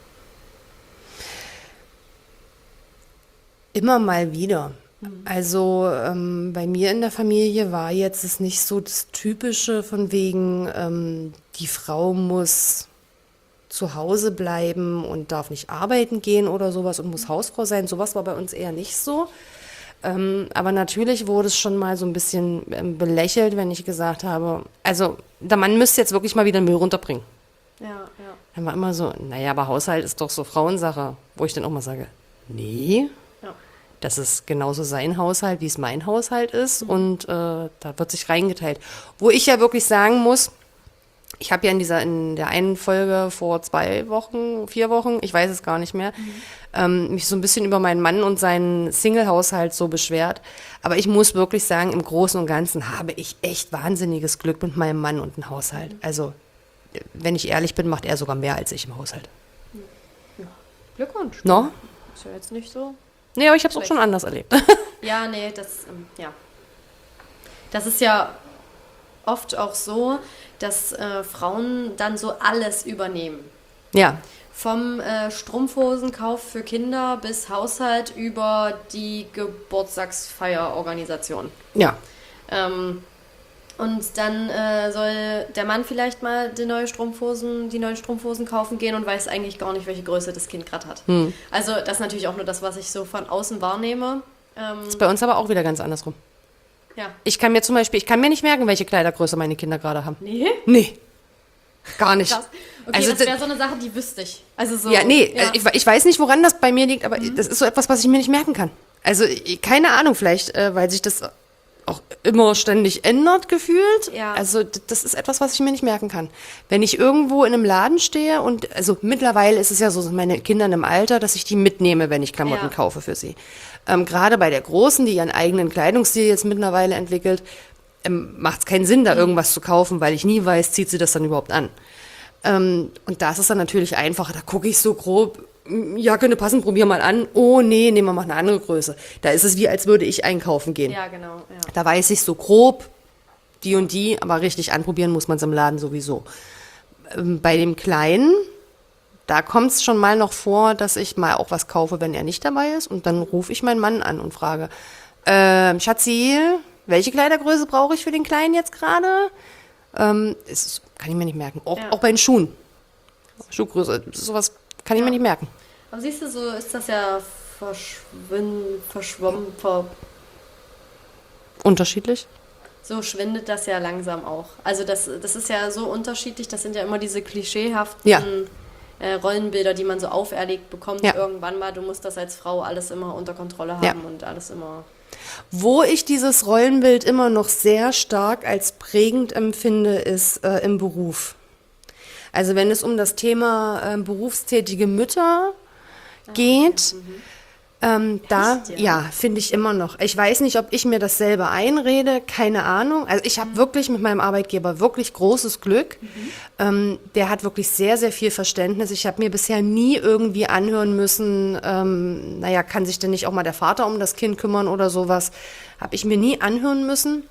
Immer mal wieder. Also bei mir in der Familie war jetzt es nicht so das Typische von wegen, die Frau muss zu Hause bleiben und darf nicht arbeiten gehen oder sowas und muss Hausfrau sein. Sowas war bei uns eher nicht so. Aber natürlich wurde es schon mal so ein bisschen belächelt, wenn ich gesagt habe, also der Mann müsste jetzt wirklich mal wieder Müll runterbringen. Ja, ja. Dann war immer so, naja, aber Haushalt ist doch so Frauensache. Wo ich dann auch mal sage, nee, Ja. das ist genauso sein Haushalt, wie es mein Haushalt ist. Und da wird sich reingeteilt. Wo ich ja wirklich sagen muss, ich habe ja in der einen Folge vor 4 Wochen, ich weiß es gar nicht mehr, mich so ein bisschen über meinen Mann und seinen Single-Haushalt so beschwert. Aber ich muss wirklich sagen, im Großen und Ganzen habe ich echt wahnsinniges Glück mit meinem Mann und dem Haushalt. Also, wenn ich ehrlich bin, macht er sogar mehr als ich im Haushalt. Glückwunsch. No? Ist ja jetzt nicht so. Nee, aber ich habe es auch schon anders erlebt. Ja, nee, ja. Das ist ja oft auch so, dass Frauen dann so alles übernehmen. Ja, Vom Strumpfhosenkauf für Kinder bis Haushalt über die Geburtstagsfeierorganisation. ja. Und dann soll der Mann vielleicht mal die neuen Strumpfhosen kaufen gehen und weiß eigentlich gar nicht, welche Größe das Kind gerade hat. Also das ist natürlich auch nur das, was ich so von außen wahrnehme. Ist bei uns aber auch wieder ganz andersrum. Ja. Ich kann mir nicht merken, welche Kleidergröße meine Kinder gerade haben. Nee? Nee. Gar nicht. Krass. Okay, Also das wäre so eine Sache, die wüsste ich. Also so. Ja, nee, Ja. ich weiß nicht, woran das bei mir liegt, aber das ist so etwas, was ich mir nicht merken kann. Also, keine Ahnung, vielleicht, weil sich das auch immer ständig ändert, gefühlt. Ja. Also, das ist etwas, was ich mir nicht merken kann. Wenn ich irgendwo in einem Laden stehe und, also mittlerweile ist es ja so, sind meine Kinder in einem Alter, dass ich die mitnehme, wenn ich Klamotten Ja. kaufe für sie. Gerade bei der Großen, die ihren eigenen Kleidungsstil jetzt mittlerweile entwickelt, macht es keinen Sinn, da irgendwas zu kaufen, weil ich nie weiß, zieht sie das dann überhaupt an. Und da ist es dann natürlich einfacher. Da gucke ich so grob, ja, könnte passen, probier mal an. Oh nee, nehmen wir mal eine andere Größe. Da ist es wie, als würde ich einkaufen gehen. Ja, genau. Ja. Da weiß ich so grob, die und die, aber richtig anprobieren muss man es im Laden sowieso. Bei dem Kleinen, da kommt es schon mal noch vor, dass ich mal auch was kaufe, wenn er nicht dabei ist. Und dann rufe ich meinen Mann an und frage, Schatzi, welche Kleidergröße brauche ich für den Kleinen jetzt gerade? Kann ich mir nicht merken. Auch bei den Schuhen. Schuhgröße, sowas kann ich mir nicht merken. Aber siehst du, so ist das ja verschwommen, Unterschiedlich? so schwindet das ja langsam auch. Also das ist ja so unterschiedlich, das sind ja immer diese klischeehaften Ja. Rollenbilder, die man so auferlegt bekommt Ja. irgendwann mal. Du musst das als Frau alles immer unter Kontrolle haben Ja. und alles immer... Wo ich dieses Rollenbild immer noch sehr stark als prägend empfinde, ist im Beruf. Also wenn es um das Thema berufstätige Mütter geht, da, Echt, ja? ja, finde ich immer noch. Ich weiß nicht, ob ich mir das selber einrede, keine Ahnung. Also ich habe wirklich mit meinem Arbeitgeber wirklich großes Glück. Der hat wirklich sehr, sehr viel Verständnis. Ich habe mir bisher nie irgendwie anhören müssen, naja, kann sich denn nicht auch mal der Vater um das Kind kümmern oder sowas. Habe ich mir nie anhören müssen.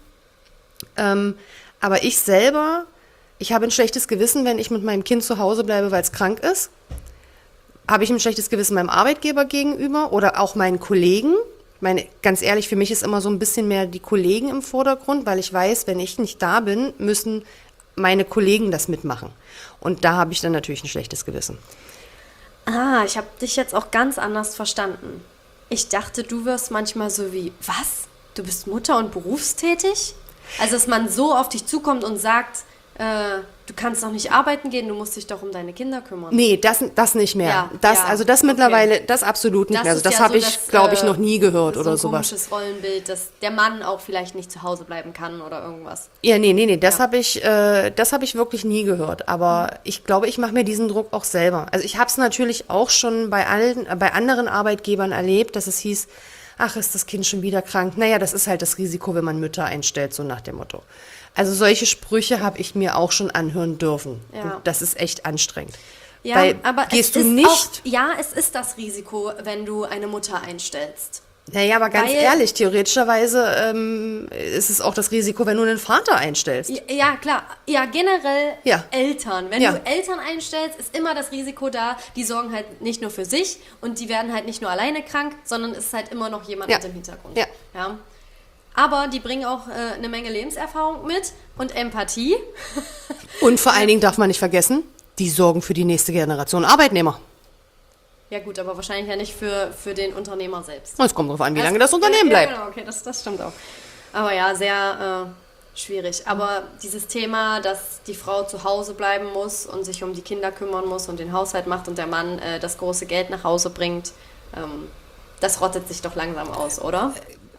Aber ich selber, ich habe ein schlechtes Gewissen, wenn ich mit meinem Kind zu Hause bleibe, weil es krank ist. Habe ich ein schlechtes Gewissen meinem Arbeitgeber gegenüber oder auch meinen Kollegen? Ich meine, ganz ehrlich, für mich ist immer so ein bisschen mehr die Kollegen im Vordergrund, weil ich weiß, wenn ich nicht da bin, müssen meine Kollegen das mitmachen. Und da habe ich dann natürlich ein schlechtes Gewissen. Ah, ich habe dich jetzt auch ganz anders verstanden. Ich dachte, du wirst manchmal so wie, was? Du bist Mutter und berufstätig? Also, dass man so auf dich zukommt und sagt, du kannst doch nicht arbeiten gehen, du musst dich doch um deine Kinder kümmern. Nee, das nicht mehr. Ja, Also das mittlerweile, das absolut nicht Das mehr. Also ist das ja habe so, ich, dass, glaube ich, noch nie gehört so oder ein sowas. komisches Rollenbild, dass der Mann auch vielleicht nicht zu Hause bleiben kann oder irgendwas. Ja, nee, das habe ich wirklich nie gehört. Aber ich glaube, ich mache mir diesen Druck auch selber. Also ich habe es natürlich auch schon bei anderen Arbeitgebern erlebt, dass es hieß, ach, ist das Kind schon wieder krank? Naja, das ist halt das Risiko, wenn man Mütter einstellt, so nach dem Motto. Also solche Sprüche habe ich mir auch schon anhören dürfen. Ja. Und das ist echt anstrengend. Ja, Weil aber gehst es du ist nicht... auch, ja, es ist das Risiko, wenn du eine Mutter einstellst. Naja, aber ganz Weil- ehrlich, theoretischerweise ist es auch das Risiko, wenn du einen Vater einstellst. Ja, klar. Ja, generell Ja. Eltern. Wenn Ja. du Eltern einstellst, ist immer das Risiko da, die sorgen halt nicht nur für sich und die werden halt nicht nur alleine krank, sondern es ist halt immer noch jemand Ja. mit im Hintergrund. Ja. Aber die bringen auch eine Menge Lebenserfahrung mit und Empathie. Und vor allen Dingen darf man nicht vergessen, die sorgen für die nächste Generation Arbeitnehmer. Ja gut, aber wahrscheinlich ja nicht für den Unternehmer selbst. Und es kommt darauf an, wie lange das Unternehmen ja, bleibt. Genau, okay, das stimmt auch. Aber ja, sehr schwierig. Aber dieses Thema, dass die Frau zu Hause bleiben muss und sich um die Kinder kümmern muss und den Haushalt macht und der Mann das große Geld nach Hause bringt, das rottet sich doch langsam aus, oder?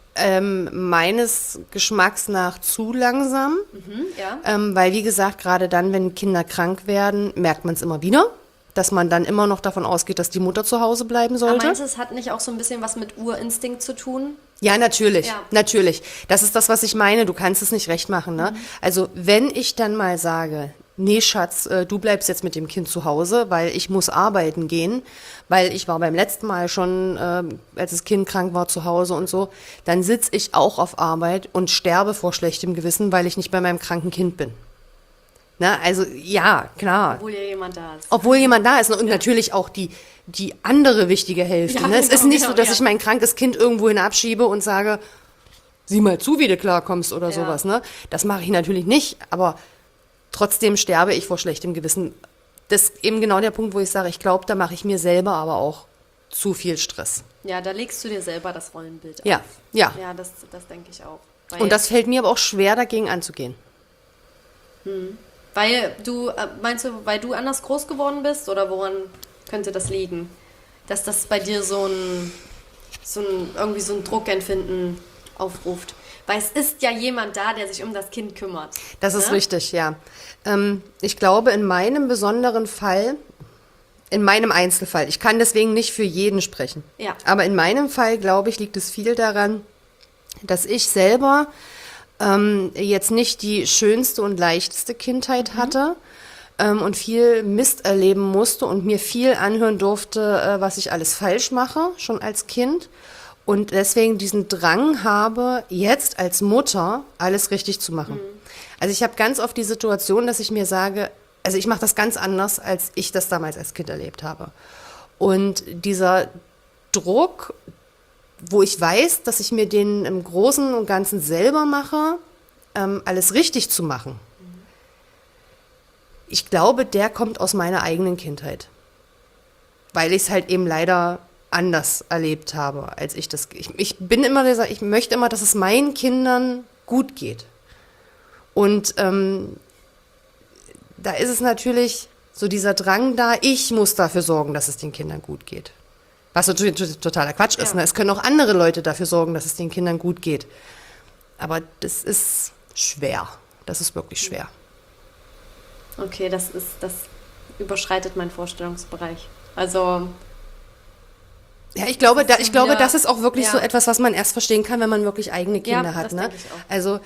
Meines Geschmacks nach zu langsam. Ja. Weil, wie gesagt, gerade dann, wenn Kinder krank werden, merkt man es immer wieder, dass man dann immer noch davon ausgeht, dass die Mutter zu Hause bleiben Aber sollte. meinst du, es hat nicht auch so ein bisschen was mit Urinstinkt zu tun? Ja, natürlich, Ja. natürlich. Das ist das, was ich meine. Du kannst es nicht recht machen, ne? Also, wenn ich dann mal sage, nee, Schatz, du bleibst jetzt mit dem Kind zu Hause, weil ich muss arbeiten gehen, weil ich war beim letzten Mal schon, als das Kind krank war, zu Hause und so, dann sitze ich auch auf Arbeit und sterbe vor schlechtem Gewissen, weil ich nicht bei meinem kranken Kind bin. Na, also, ja, klar. Obwohl ja jemand da ist. Obwohl jemand da ist, ne? Und natürlich auch die andere wichtige Hälfte. Ja, Ne? Es genau, ist nicht so, genau, dass ja. ich mein krankes Kind irgendwohin abschiebe und sage, sieh mal zu, wie du klarkommst oder Ja. sowas. Ne? Das mache ich natürlich nicht, aber trotzdem sterbe ich vor schlechtem Gewissen. Das ist eben genau der Punkt, wo ich sage, ich glaube, da mache ich mir selber aber auch zu viel Stress. Ja, da legst du dir selber das Rollenbild auf. Ja. Ja, das denke ich auch. Und das fällt mir aber auch schwer, dagegen anzugehen. Weil du, meinst du, weil du anders groß geworden bist oder woran könnte das liegen? Dass das bei dir irgendwie so ein Druckempfinden aufruft. Weil es ist ja jemand da, der sich um das Kind kümmert. Das ist ne? richtig, ja. Ich glaube, in meinem besonderen Fall, in meinem Einzelfall, ich kann deswegen nicht für jeden sprechen, Ja. aber in meinem Fall, glaube ich, liegt es viel daran, dass ich selber jetzt nicht die schönste und leichteste Kindheit hatte und viel Mist erleben musste und mir viel anhören durfte, was ich alles falsch mache, schon als Kind. Und deswegen diesen Drang habe, jetzt als Mutter alles richtig zu machen. Also ich habe ganz oft die Situation, dass ich mir sage, also ich mache das ganz anders, als ich das damals als Kind erlebt habe. Und dieser Druck, wo ich weiß, dass ich mir den im Großen und Ganzen selber mache, alles richtig zu machen. Ich glaube, der kommt aus meiner eigenen Kindheit. Weil ich es halt eben leider anders erlebt habe, als ich das. Ich möchte immer, dass es meinen Kindern gut geht. Und da ist es natürlich so dieser Drang da, ich muss dafür sorgen, dass es den Kindern gut geht. Was natürlich totaler Quatsch ist. Ja. Ne? Es können auch andere Leute dafür sorgen, dass es den Kindern gut geht. Aber das ist schwer. Das ist wirklich schwer. Okay, das überschreitet meinen Vorstellungsbereich. Also Ja, ich glaube, wieder- das ist auch wirklich ja. so etwas, was man erst verstehen kann, wenn man wirklich eigene Kinder Ja, hat. das Ne? denke ich auch. Also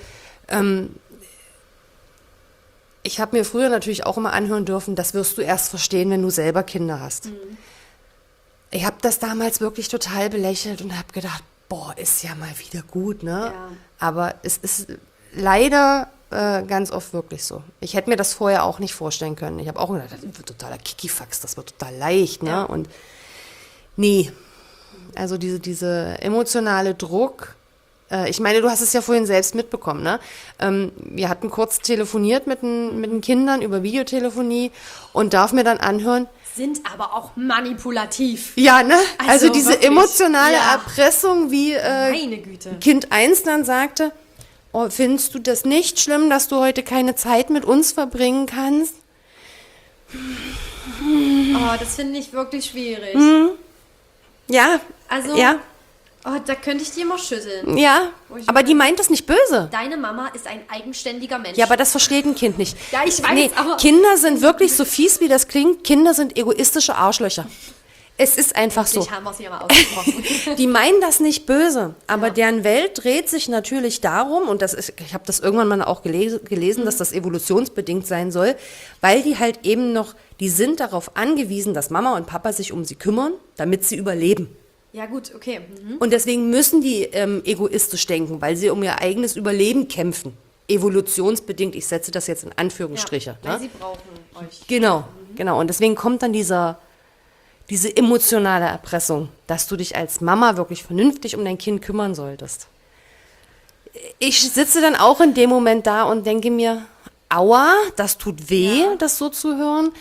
ich habe mir früher natürlich auch immer anhören dürfen, das wirst du erst verstehen, wenn du selber Kinder hast. Ich habe das damals wirklich total belächelt und habe gedacht, boah, ist ja mal wieder gut, ne? Ja. Aber es ist leider ganz oft wirklich so. Ich hätte mir das vorher auch nicht vorstellen können. Ich habe auch gedacht, das wird totaler Kikifax, das wird total leicht, ne? Ja. Und nee, also diese emotionale Druck. Ich meine, du hast es ja vorhin selbst mitbekommen, ne? Wir hatten kurz telefoniert mit den Kindern über Videotelefonie und darf mir dann anhören, sind aber auch manipulativ. ja, ne? Also diese wirklich, emotionale ja. Erpressung, wie Meine Güte. Kind 1 dann sagte, oh, findest du das nicht schlimm, dass du heute keine Zeit mit uns verbringen kannst? Oh, das finde ich wirklich schwierig. Ja, Also, ja, oh, da könnte ich dir mal schütteln. ja, Oh, ich aber die meint das nicht böse. Deine Mama ist ein eigenständiger Mensch. Ja, aber das versteht ein Kind nicht. Ja, ich weiß, aber- Kinder sind wirklich, so fies wie das klingt, Kinder sind egoistische Arschlöcher. Es ist einfach so. Endlich haben wir es hier mal ausgesprochen. Die meinen das nicht böse, aber deren Welt dreht sich natürlich darum, und ich habe das irgendwann mal auch gelesen, dass das evolutionsbedingt sein soll, weil die halt eben noch, die sind darauf angewiesen, dass Mama und Papa sich um sie kümmern, damit sie überleben. Ja, gut, okay. Und deswegen müssen die egoistisch denken, weil sie um ihr eigenes Überleben kämpfen. Evolutionsbedingt, ich setze das jetzt in Anführungsstriche. Weil Ne? sie brauchen euch. Genau. Und deswegen kommt dann diese emotionale Erpressung, dass du dich als Mama wirklich vernünftig um dein Kind kümmern solltest. Ich sitze dann auch in dem Moment da und denke mir, aua, das tut weh, das so zu hören.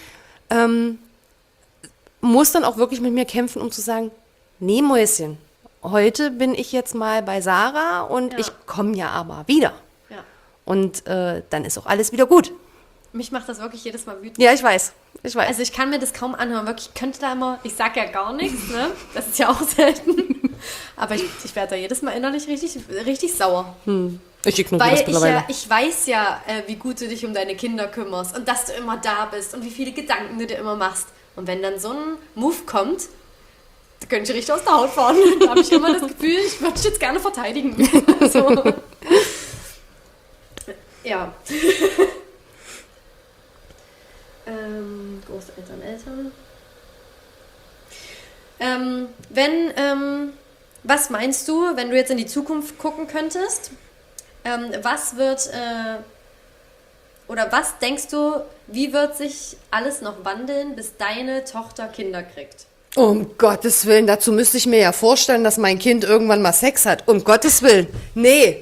Muss dann auch wirklich mit mir kämpfen, um zu sagen, nee, Mäuschen, heute bin ich jetzt mal bei Sarah und Ja. ich komme ja aber wieder. Ja. Und dann ist auch alles wieder gut. Mich macht das wirklich jedes Mal wütend. Ja, ich weiß. Also ich kann mir das kaum anhören. Wirklich, ich könnte da immer, ich sag ja gar nichts, ne? Das ist ja auch selten. Aber ich werde da jedes Mal innerlich richtig sauer. Ich ignoriere das Weil mittlerweile. ich weiß ja, wie gut du dich um deine Kinder kümmerst und dass du immer da bist und wie viele Gedanken du dir immer machst. Und wenn dann so ein Move kommt, da könnte ich richtig aus der Haut fahren. Da habe ich immer das Gefühl, ich würde dich jetzt gerne verteidigen. So. Ja. Großeltern, Eltern. Was meinst du, wenn du jetzt in die Zukunft gucken könntest? Was wird, oder was denkst du, wie wird sich alles noch wandeln, bis deine Tochter Kinder kriegt? Um Gottes Willen, dazu müsste ich mir ja vorstellen, dass mein Kind irgendwann mal Sex hat. Um Gottes Willen. Nee.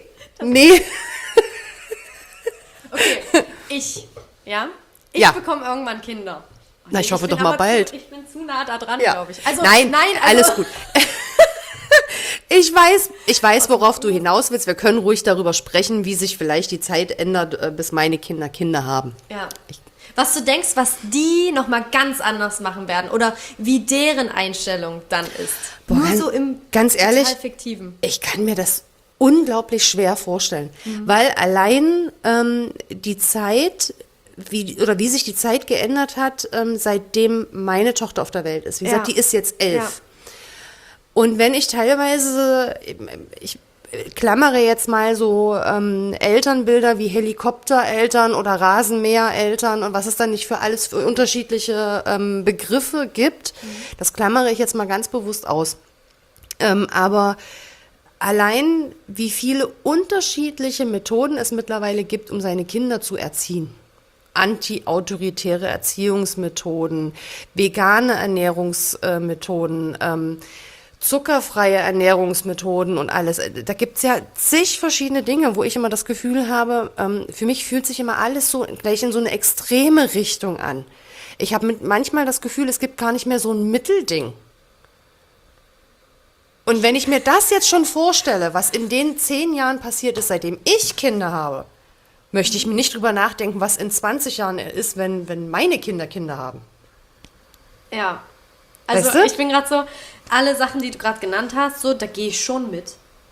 Okay, ich Ja. bekomme irgendwann Kinder. Na, ich hoffe bin doch mal aber bald. Ich bin zu nah da dran, Ja. glaube ich. Also, Nein, also, alles gut. Ich weiß, worauf du hinaus willst. Wir können ruhig darüber sprechen, wie sich vielleicht die Zeit ändert, bis meine Kinder Kinder haben. Ja. Was du denkst, was die nochmal ganz anders machen werden oder wie deren Einstellung dann ist. Boah, Nur so im ganz ehrlich, total fiktiven. ich kann mir das unglaublich schwer vorstellen, weil allein die Zeit, wie sich die Zeit geändert hat, seitdem meine Tochter auf der Welt ist. Wie gesagt, Ja. die ist jetzt 11. Ja. Und wenn ich teilweise, ich klammere jetzt mal so Elternbilder wie Helikoptereltern oder Rasenmähereltern und was es dann nicht für alles für unterschiedliche Begriffe gibt, das klammere ich jetzt mal ganz bewusst aus. Aber allein wie viele unterschiedliche Methoden es mittlerweile gibt, um seine Kinder zu erziehen. Anti-autoritäre Erziehungsmethoden, vegane Ernährungsmethoden, zuckerfreie Ernährungsmethoden und alles. Da gibt's ja zig verschiedene Dinge, wo ich immer das Gefühl habe, für mich fühlt sich immer alles so gleich in so eine extreme Richtung an. Ich habe manchmal das Gefühl, es gibt gar nicht mehr so ein Mittelding. Und wenn ich mir das jetzt schon vorstelle, was in den 10 Jahren passiert ist, seitdem ich Kinder habe, möchte ich mir nicht drüber nachdenken, was in 20 Jahren ist, wenn meine Kinder Kinder haben. Ja. Also Weißt du? ich bin gerade so, alle Sachen, die du gerade genannt hast, so, da gehe ich schon mit.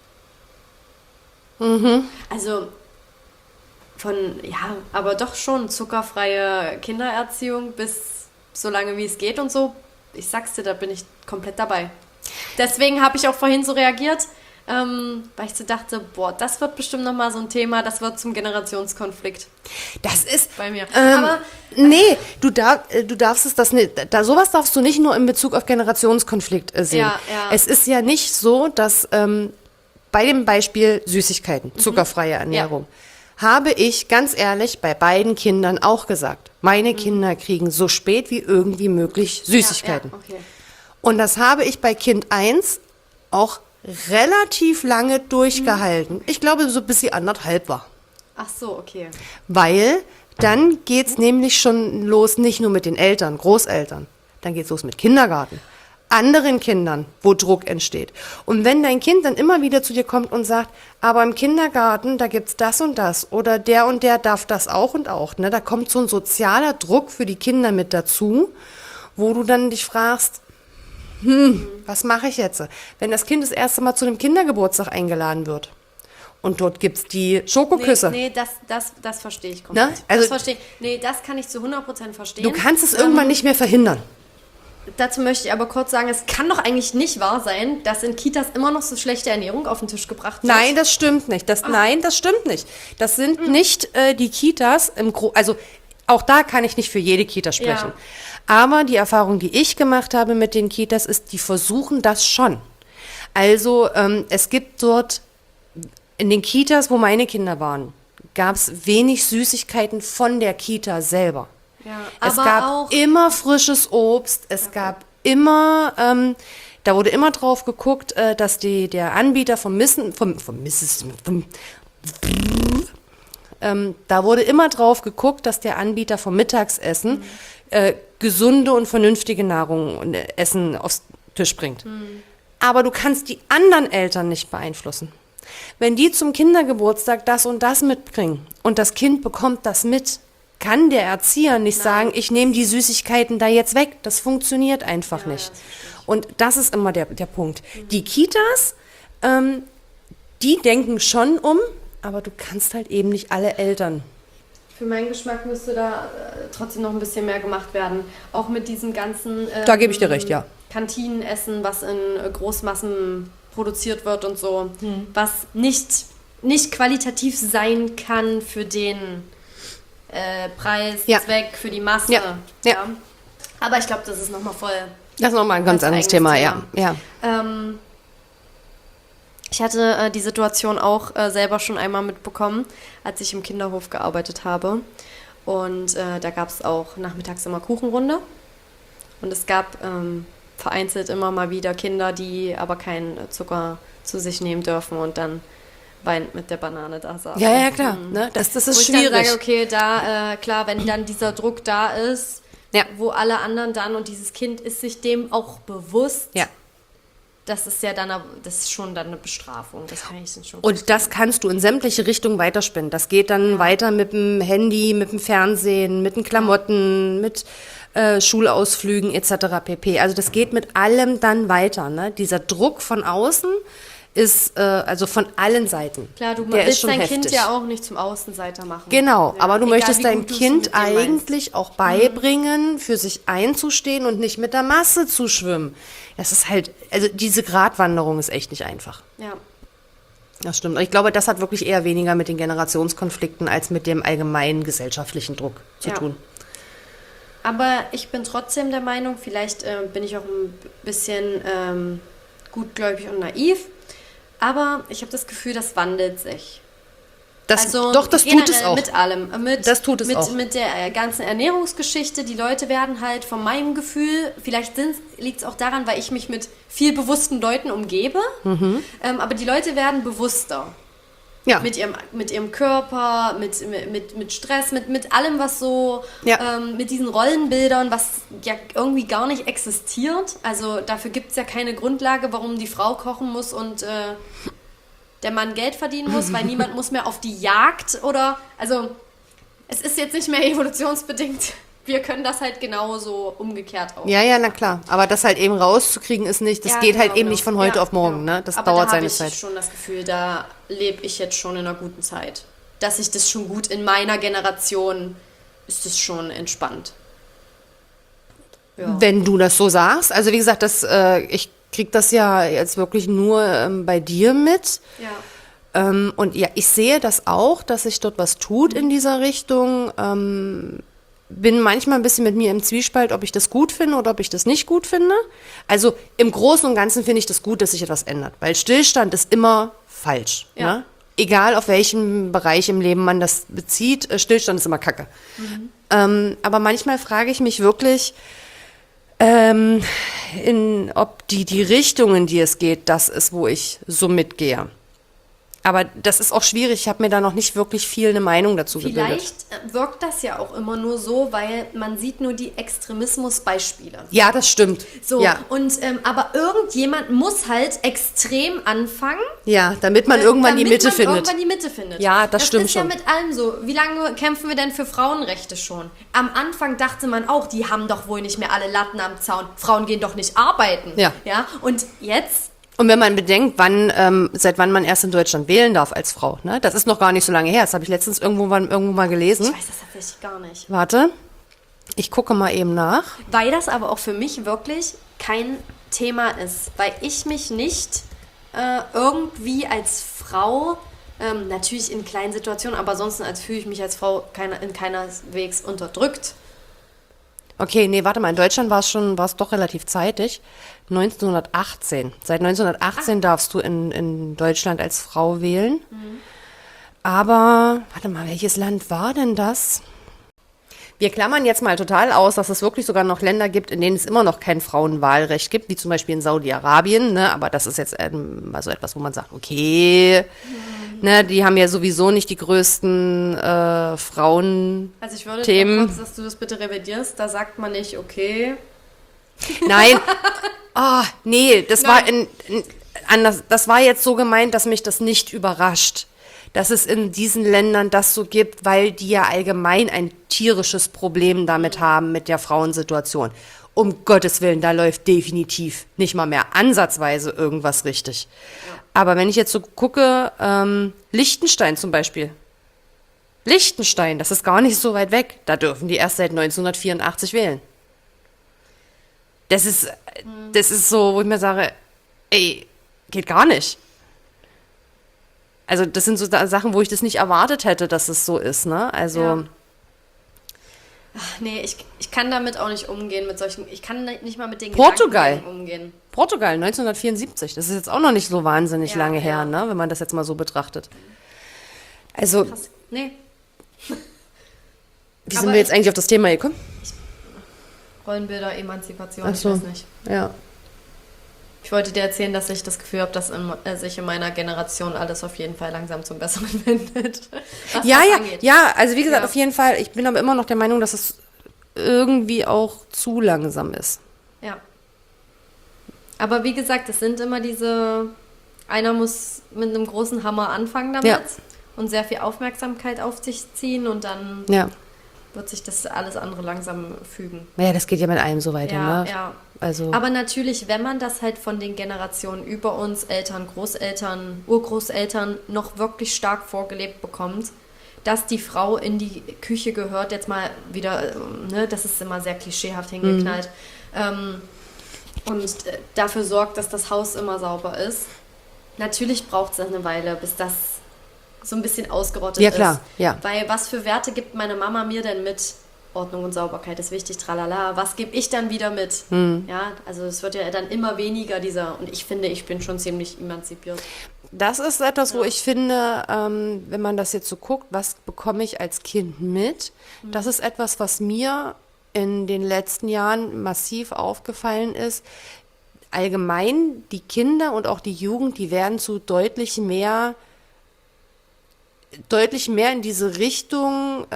Also aber doch schon zuckerfreie Kindererziehung bis solange wie es geht und so. Ich sag's dir, da bin ich komplett dabei. Deswegen habe ich auch vorhin so reagiert, weil ich so dachte, boah, das wird bestimmt nochmal so ein Thema, das wird zum Generationskonflikt. Das ist bei mir. Aber nee, du darfst es das nicht. Sowas darfst du nicht nur in Bezug auf Generationskonflikt sehen. Ja. Es ist ja nicht so, dass bei dem Beispiel Süßigkeiten, zuckerfreie Ernährung, habe ich ganz ehrlich bei beiden Kindern auch gesagt, meine Kinder kriegen so spät wie irgendwie möglich Süßigkeiten. Ja, okay. Und das habe ich bei Kind 1 auch relativ lange durchgehalten. Ich glaube, so bis sie 1,5 war. Ach so, okay. Weil dann geht's nämlich schon los, nicht nur mit den Eltern, Großeltern. Dann geht's los mit Kindergarten, anderen Kindern, wo Druck entsteht. Und wenn dein Kind dann immer wieder zu dir kommt und sagt, aber im Kindergarten, da gibt's das und das oder der und der darf das auch und auch, ne? Da kommt so ein sozialer Druck für die Kinder mit dazu, wo du dann dich fragst, was mache ich jetzt? Wenn das Kind das erste Mal zu einem Kindergeburtstag eingeladen wird und dort gibt's die Schokoküsse. Nee, das verstehe ich komplett. Ne? Also, das verstehe ich. Nee, das kann ich zu 100% verstehen. du kannst es irgendwann nicht mehr verhindern. Dazu möchte ich aber kurz sagen, es kann doch eigentlich nicht wahr sein, dass in Kitas immer noch so schlechte Ernährung auf den Tisch gebracht wird. Nein, das stimmt nicht. Nein, das stimmt nicht. Das sind nicht die Kitas also auch da kann ich nicht für jede Kita sprechen. Ja. Aber die Erfahrung, die ich gemacht habe mit den Kitas, ist, die versuchen das schon. Also es gibt dort in den Kitas, wo meine Kinder waren, gab es wenig Süßigkeiten von der Kita selber. Ja, Es aber gab auch immer frisches Obst, es gab immer, da wurde immer drauf geguckt, dass der Anbieter da wurde immer drauf geguckt, dass der Anbieter vom Mittagsessen gesunde und vernünftige Nahrung und Essen aufs Tisch bringt. Aber du kannst die anderen Eltern nicht beeinflussen. Wenn die zum Kindergeburtstag das und das mitbringen und das Kind bekommt das mit, kann der Erzieher nicht sagen, ich nehme die Süßigkeiten da jetzt weg. Das funktioniert einfach nicht. Und das ist immer der Punkt. Die Kitas, die denken schon aber du kannst halt eben nicht alle Eltern. für meinen Geschmack müsste da trotzdem noch ein bisschen mehr gemacht werden. Auch mit diesem ganzen Da gebe ich dir recht, ja. Kantinenessen, was in Großmassen produziert wird und so, was nicht qualitativ sein kann für den Preis, Zweck, für die Masse. Ja. Aber ich glaube, das ist nochmal voll. Das ist nochmal ein ganz anderes Thema, ja. Ich hatte die Situation auch selber schon einmal mitbekommen, als ich im Kinderhof gearbeitet habe. Und da gab es auch nachmittags immer Kuchenrunde. Und es gab vereinzelt immer mal wieder Kinder, die aber keinen Zucker zu sich nehmen dürfen und dann weinend mit der Banane da saßen. Ja, klar. Ne? Das ist Wo ich schwierig. dann sage, okay, da, klar, wenn dann dieser Druck da ist, wo alle anderen dann und dieses Kind ist sich dem auch bewusst, das ist ja dann, das ist schon dann eine Bestrafung. Das kann ich schon. Und das kannst du in sämtliche Richtungen weiterspinnen. Das geht dann weiter mit dem Handy, mit dem Fernsehen, mit den Klamotten, mit Schulausflügen etc. pp. Also das geht mit allem dann weiter. Ne? Dieser Druck von außen ist also von allen Seiten. Klar, du willst dein Kind ja auch nicht zum Außenseiter machen. Genau, aber du egal, möchtest wie deinem gut du's Kind mit dem meinst. eigentlich auch beibringen, für sich einzustehen und nicht mit der Masse zu schwimmen. Das ist halt, also diese Gratwanderung ist echt nicht einfach. Ja. Das stimmt. Und ich glaube, das hat wirklich eher weniger mit den Generationskonflikten als mit dem allgemeinen gesellschaftlichen Druck zu tun. Aber ich bin trotzdem der Meinung, vielleicht bin ich auch ein bisschen gutgläubig und naiv, aber ich habe das Gefühl, das wandelt sich. Das tut es auch. Mit allem. Das tut es auch. Mit der ganzen Ernährungsgeschichte. Die Leute werden halt von meinem Gefühl, vielleicht liegt es auch daran, weil ich mich mit viel bewussten Leuten umgebe, aber die Leute werden bewusster. Ja. Mit ihrem Körper, mit Stress, mit allem, was so, mit diesen Rollenbildern, was ja irgendwie gar nicht existiert. Also dafür gibt es ja keine Grundlage, warum die Frau kochen muss und der Mann Geld verdienen muss, weil niemand muss mehr auf die Jagd oder, also es ist jetzt nicht mehr evolutionsbedingt. Wir können das halt genauso umgekehrt auch. Ja, na klar. Aber das halt eben rauszukriegen ist nicht, das geht halt eben nicht von heute auf morgen. Ne? Das dauert seine Zeit. Aber da habe ich schon das Gefühl, da lebe ich jetzt schon in einer guten Zeit. Dass ich das schon gut, in meiner Generation ist es schon entspannt. Ja. Wenn du das so sagst. Also wie gesagt, ich krieg das ja jetzt wirklich nur bei dir mit. Ja. Und ja, ich sehe das auch, dass sich dort was tut in dieser Richtung. Bin manchmal ein bisschen mit mir im Zwiespalt, ob ich das gut finde oder ob ich das nicht gut finde. Also im Großen und Ganzen finde ich das gut, dass sich etwas ändert, weil Stillstand ist immer falsch. Ja. Ne? Egal auf welchem Bereich im Leben man das bezieht, Stillstand ist immer Kacke. Aber manchmal frage ich mich wirklich, ob die Richtung, in die es geht, das ist, wo ich so mitgehe. Aber das ist auch schwierig. Ich habe mir da noch nicht wirklich viel eine Meinung dazu gebildet. Vielleicht wirkt das ja auch immer nur so, weil man sieht nur die Extremismusbeispiele. Ja, das stimmt. So, Ja, und aber irgendjemand muss halt extrem anfangen, ja, damit man irgendwann die damit Mitte man findet. irgendwann die Mitte findet. Ja, das stimmt schon. Das ist ja mit allem so. Wie lange kämpfen wir denn für Frauenrechte schon? Am Anfang dachte man auch, die haben doch wohl nicht mehr alle Latten am Zaun. Frauen gehen doch nicht arbeiten. Ja. Und jetzt... Und wenn man bedenkt, seit wann man erst in Deutschland wählen darf als Frau, ne? Das ist noch gar nicht so lange her. Das habe ich letztens irgendwo mal gelesen. Ich weiß das tatsächlich gar nicht. Warte, ich gucke mal eben nach. Weil das aber auch für mich wirklich kein Thema ist. Weil ich mich nicht irgendwie als Frau, natürlich in kleinen Situationen, aber sonst fühle ich mich als Frau in keinerwegs unterdrückt. Okay, nee, warte mal, in Deutschland war es doch relativ zeitig. 1918. Seit 1918 darfst du in Deutschland als Frau wählen. Aber, warte mal, welches Land war denn das? Wir klammern jetzt mal total aus, dass es wirklich sogar noch Länder gibt, in denen es immer noch kein Frauenwahlrecht gibt, wie zum Beispiel in Saudi-Arabien, ne? Aber das ist jetzt mal so etwas, wo man sagt, okay, ne, die haben ja sowieso nicht die größten Frauen. Also ich würde Themen. kurz, dass du das bitte revidierst, da sagt man nicht, okay. Nein. Nee, das Nein. war anders. Das war jetzt so gemeint, dass mich das nicht überrascht, dass es in diesen Ländern das so gibt, weil die ja allgemein ein tierisches Problem damit haben mit der Frauensituation. Um Gottes Willen, da läuft definitiv nicht mal mehr ansatzweise irgendwas richtig. Ja. Aber wenn ich jetzt so gucke, Liechtenstein zum Beispiel. Liechtenstein, das ist gar nicht so weit weg. Da dürfen die erst seit 1984 wählen. Das ist so, wo ich mir sage, ey, geht gar nicht. Also das sind so Sachen, wo ich das nicht erwartet hätte, dass es so ist, ne? Also Ja. Ach, nee, ich kann damit auch nicht umgehen mit solchen, ich kann nicht mal mit den Portugal. Gedanken umgehen. Portugal 1974, das ist jetzt auch noch nicht so wahnsinnig Ja, lange her, ja. ne? Wenn man das jetzt mal so betrachtet. Also, Krass. Nee, wie Aber sind wir jetzt eigentlich auf das Thema gekommen? Rollenbilder, Emanzipation, Ach ich so. weiß nicht. Ja. Ich wollte dir erzählen, dass ich das Gefühl habe, dass sich in meiner Generation alles auf jeden Fall langsam zum Besseren wendet. Was Ja, das ja, angeht. ja, also wie gesagt, Ja. auf jeden Fall, ich bin aber immer noch der Meinung, dass es irgendwie auch zu langsam ist. Ja. Aber wie gesagt, es sind immer einer muss mit einem großen Hammer anfangen damit Ja. und sehr viel Aufmerksamkeit auf sich ziehen und dann Ja. wird sich das alles andere langsam fügen. Naja, das geht ja mit allem so weiter, Ja, ne? ja. Also, Aber natürlich, wenn man das halt von den Generationen über uns, Eltern, Großeltern, Urgroßeltern noch wirklich stark vorgelebt bekommt, dass die Frau in die Küche gehört, jetzt mal wieder, ne, das ist immer sehr klischeehaft hingeknallt, und dafür sorgt, dass das Haus immer sauber ist. Natürlich braucht es eine Weile, bis das so ein bisschen ausgerottet Ja, klar, ist. ja. Weil was für Werte gibt meine Mama mir denn mit? Ordnung und Sauberkeit ist wichtig, tralala. Was gebe ich dann wieder mit? Ja, also es wird ja dann immer weniger und ich finde, ich bin schon ziemlich emanzipiert. das ist etwas, wo ich finde, wenn man das jetzt so guckt, was bekomme ich als Kind mit? Das ist etwas, was mir in den letzten Jahren massiv aufgefallen ist. Allgemein, die Kinder und auch die Jugend, die werden zu deutlich mehr in diese Richtung,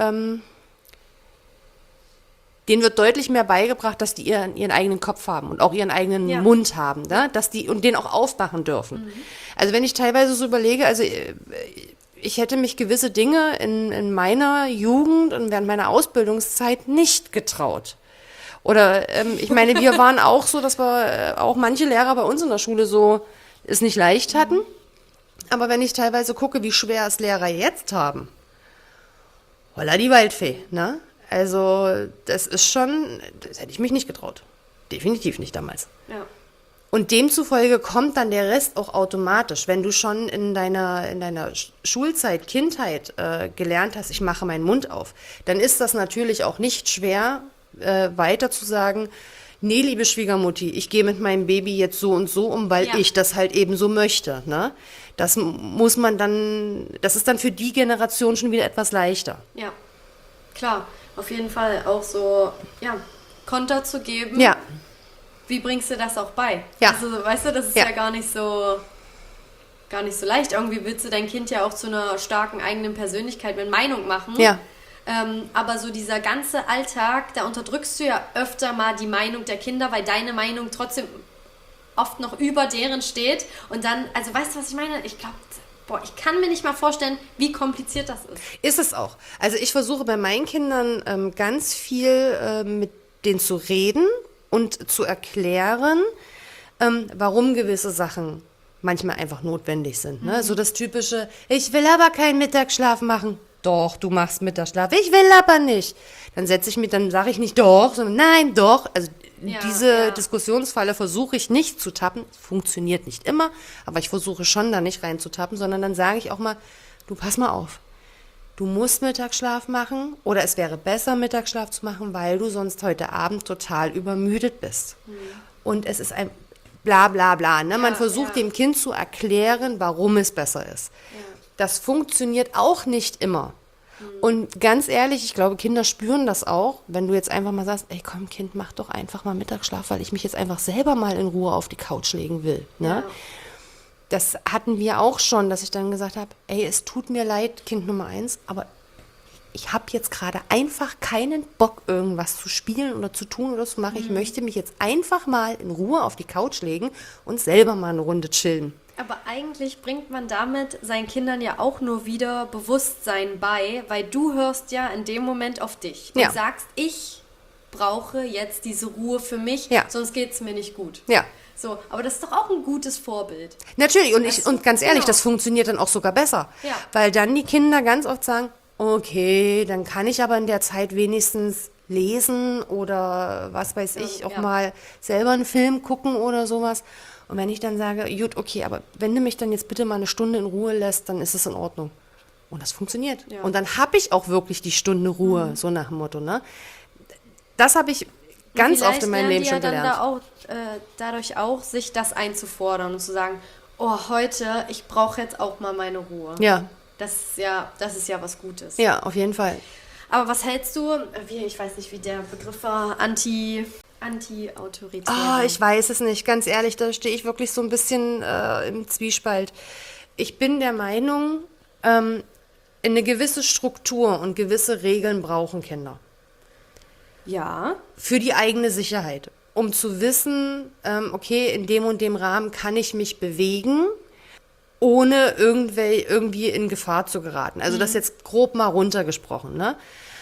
denen wird deutlich mehr beigebracht, dass die ihren eigenen Kopf haben und auch ihren eigenen Ja. Mund haben, ne? Dass die und den auch aufmachen dürfen. Also wenn ich teilweise so überlege, also ich hätte mich gewisse Dinge in meiner Jugend und während meiner Ausbildungszeit nicht getraut. Oder ich meine, wir waren auch so, dass wir auch manche Lehrer bei uns in der Schule so es nicht leicht hatten. Aber wenn ich teilweise gucke, wie schwer es Lehrer jetzt haben, holla die Waldfee, ne? Also das ist schon, das hätte ich mich nicht getraut. definitiv nicht damals. Ja. Und demzufolge kommt dann der Rest auch automatisch. Wenn du schon in deiner Schulzeit, Kindheit gelernt hast, ich mache meinen Mund auf, dann ist das natürlich auch nicht schwer, weiter zu sagen, nee, liebe Schwiegermutti, ich gehe mit meinem Baby jetzt so und so um, weil ich das halt eben so möchte. Ne? Das muss man dann, das ist dann für die Generation schon wieder etwas leichter. Ja, klar. Auf jeden Fall auch so, Konter zu geben. Ja. Wie bringst du das auch bei? Ja. Also, weißt du, das ist ja gar nicht so leicht. Irgendwie willst du dein Kind ja auch zu einer starken eigenen Persönlichkeit mit Meinung machen. Ja. Aber so dieser ganze Alltag, da unterdrückst du ja öfter mal die Meinung der Kinder, weil deine Meinung trotzdem oft noch über deren steht. Und dann, also weißt du, was ich meine? Ich glaube, ich kann mir nicht mal vorstellen, wie kompliziert das ist. Ist es auch. Also ich versuche bei meinen Kindern ganz viel mit denen zu reden und zu erklären, warum gewisse Sachen manchmal einfach notwendig sind. Ne? So das typische, ich will aber keinen Mittagsschlaf machen. Doch, du machst Mittagsschlaf. Ich will aber nicht. Dann sage ich nicht doch, sondern nein, doch. Also diese Diskussionsfalle versuche ich nicht zu tappen. Funktioniert nicht immer, aber ich versuche schon da nicht reinzutappen, sondern dann sage ich auch mal, du pass mal auf. Du musst Mittagsschlaf machen oder es wäre besser, Mittagsschlaf zu machen, weil du sonst heute Abend total übermüdet bist. Und es ist ein bla bla bla. Ne? Man versucht dem Kind zu erklären, warum es besser ist. Ja. Das funktioniert auch nicht immer. Und ganz ehrlich, ich glaube, Kinder spüren das auch, wenn du jetzt einfach mal sagst, ey komm Kind, mach doch einfach mal Mittagsschlaf, weil ich mich jetzt einfach selber mal in Ruhe auf die Couch legen will. Ne? Ja. Das hatten wir auch schon, dass ich dann gesagt habe, ey, es tut mir leid, Kind Nummer 1, aber ich habe jetzt gerade einfach keinen Bock, irgendwas zu spielen oder zu tun oder zu machen. Ich möchte mich jetzt einfach mal in Ruhe auf die Couch legen und selber mal eine Runde chillen. Aber eigentlich bringt man damit seinen Kindern ja auch nur wieder Bewusstsein bei, weil du hörst ja in dem Moment auf dich und sagst, ich brauche jetzt diese Ruhe für mich, sonst geht es mir nicht gut. Ja. So, aber das ist doch auch ein gutes Vorbild. Natürlich, und ganz ehrlich, das funktioniert dann auch sogar besser. Ja. Weil dann die Kinder ganz oft sagen, okay, dann kann ich aber in der Zeit wenigstens lesen oder was weiß ich, auch mal selber einen Film gucken oder sowas. Und wenn ich dann sage, gut, okay, aber wenn du mich dann jetzt bitte mal eine Stunde in Ruhe lässt, dann ist es in Ordnung. Und das funktioniert. Ja. Und dann habe ich auch wirklich die Stunde Ruhe, so nach dem Motto. Ne? Das habe ich ganz oft in meinem Leben schon gelernt. Dann da auch, dadurch auch, sich das einzufordern und zu sagen, oh, heute, ich brauche jetzt auch mal meine Ruhe. Ja. Das ist ja was Gutes. Ja, auf jeden Fall. Aber was hältst du, ich weiß nicht, wie der Begriff war, anti-autoritär? Ich weiß es nicht, ganz ehrlich, da stehe ich wirklich so ein bisschen im Zwiespalt. Ich bin der Meinung, eine gewisse Struktur und gewisse Regeln brauchen Kinder. Ja. Für die eigene Sicherheit. Um zu wissen, okay, in dem und dem Rahmen kann ich mich bewegen, ohne irgendwie in Gefahr zu geraten. Also das jetzt grob mal runtergesprochen. Ne?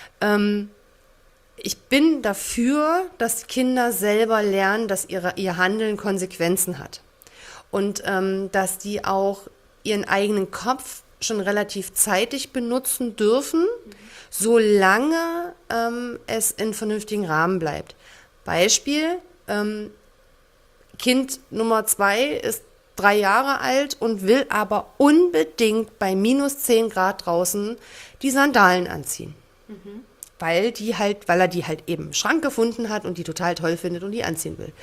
Ich bin dafür, dass Kinder selber lernen, dass ihr Handeln Konsequenzen hat. Und dass die auch ihren eigenen Kopf schon relativ zeitig benutzen dürfen, solange es in vernünftigen Rahmen bleibt. Beispiel, Kind Nummer 2 ist 3 Jahre alt und will aber unbedingt bei minus 10 Grad draußen die Sandalen anziehen. Weil er die halt eben im Schrank gefunden hat und die total toll findet und die anziehen will.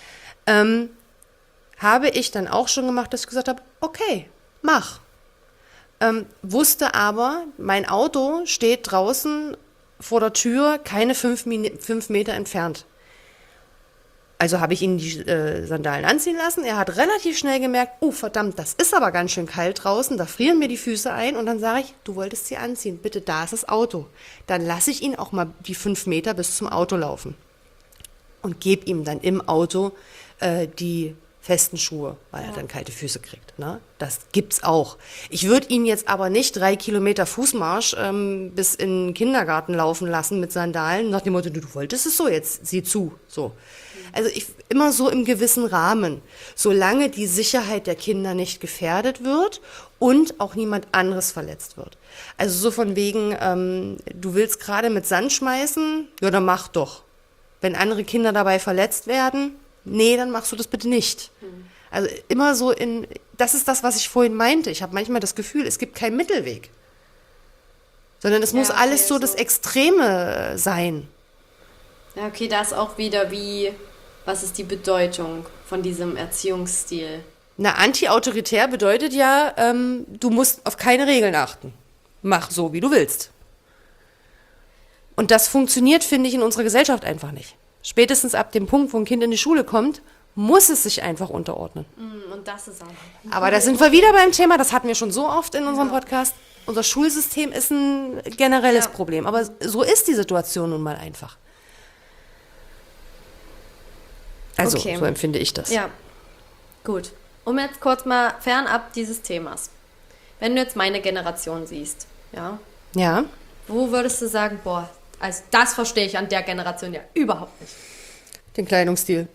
Habe ich dann auch schon gemacht, dass ich gesagt habe, okay, mach. Wusste aber, mein Auto steht draußen vor der Tür, keine 5 Meter entfernt. Also habe ich ihn die Sandalen anziehen lassen. Er hat relativ schnell gemerkt, oh verdammt, das ist aber ganz schön kalt draußen, da frieren mir die Füße ein. Und dann sage ich, du wolltest sie anziehen, bitte, da ist das Auto. Dann lasse ich ihn auch mal die 5 Meter bis zum Auto laufen. Und gebe ihm dann im Auto die festen Schuhe, weil er dann kalte Füße kriegt. Ne? Das gibt's auch. Ich würde ihn jetzt aber nicht 3 Kilometer Fußmarsch bis in den Kindergarten laufen lassen mit Sandalen, nach dem Motto, du wolltest es so, jetzt sieh zu. So. Also immer so im gewissen Rahmen, solange die Sicherheit der Kinder nicht gefährdet wird und auch niemand anderes verletzt wird. Also so von wegen, du willst gerade mit Sand schmeißen, ja dann mach doch. Wenn andere Kinder dabei verletzt werden, nee, dann machst du das bitte nicht. Also immer so das ist das, was ich vorhin meinte. Ich habe manchmal das Gefühl, es gibt keinen Mittelweg. Sondern es muss alles so das Extreme sein. Ja, okay, da ist auch wieder was ist die Bedeutung von diesem Erziehungsstil? Na, anti-autoritär bedeutet ja, du musst auf keine Regeln achten. Mach so, wie du willst. Und das funktioniert, finde ich, in unserer Gesellschaft einfach nicht. Spätestens ab dem Punkt, wo ein Kind in die Schule kommt, muss es sich einfach unterordnen. Und das ist Aber da sind wir wieder beim Thema, das hatten wir schon so oft in unserem Podcast. Unser Schulsystem ist ein generelles Problem. Aber so ist die Situation nun mal einfach. Also, so empfinde ich das. Ja, gut. Um jetzt kurz mal fernab dieses Themas. Wenn du jetzt meine Generation siehst, Ja. wo würdest du sagen, boah, also das verstehe ich an der Generation ja überhaupt nicht. Den Kleidungsstil.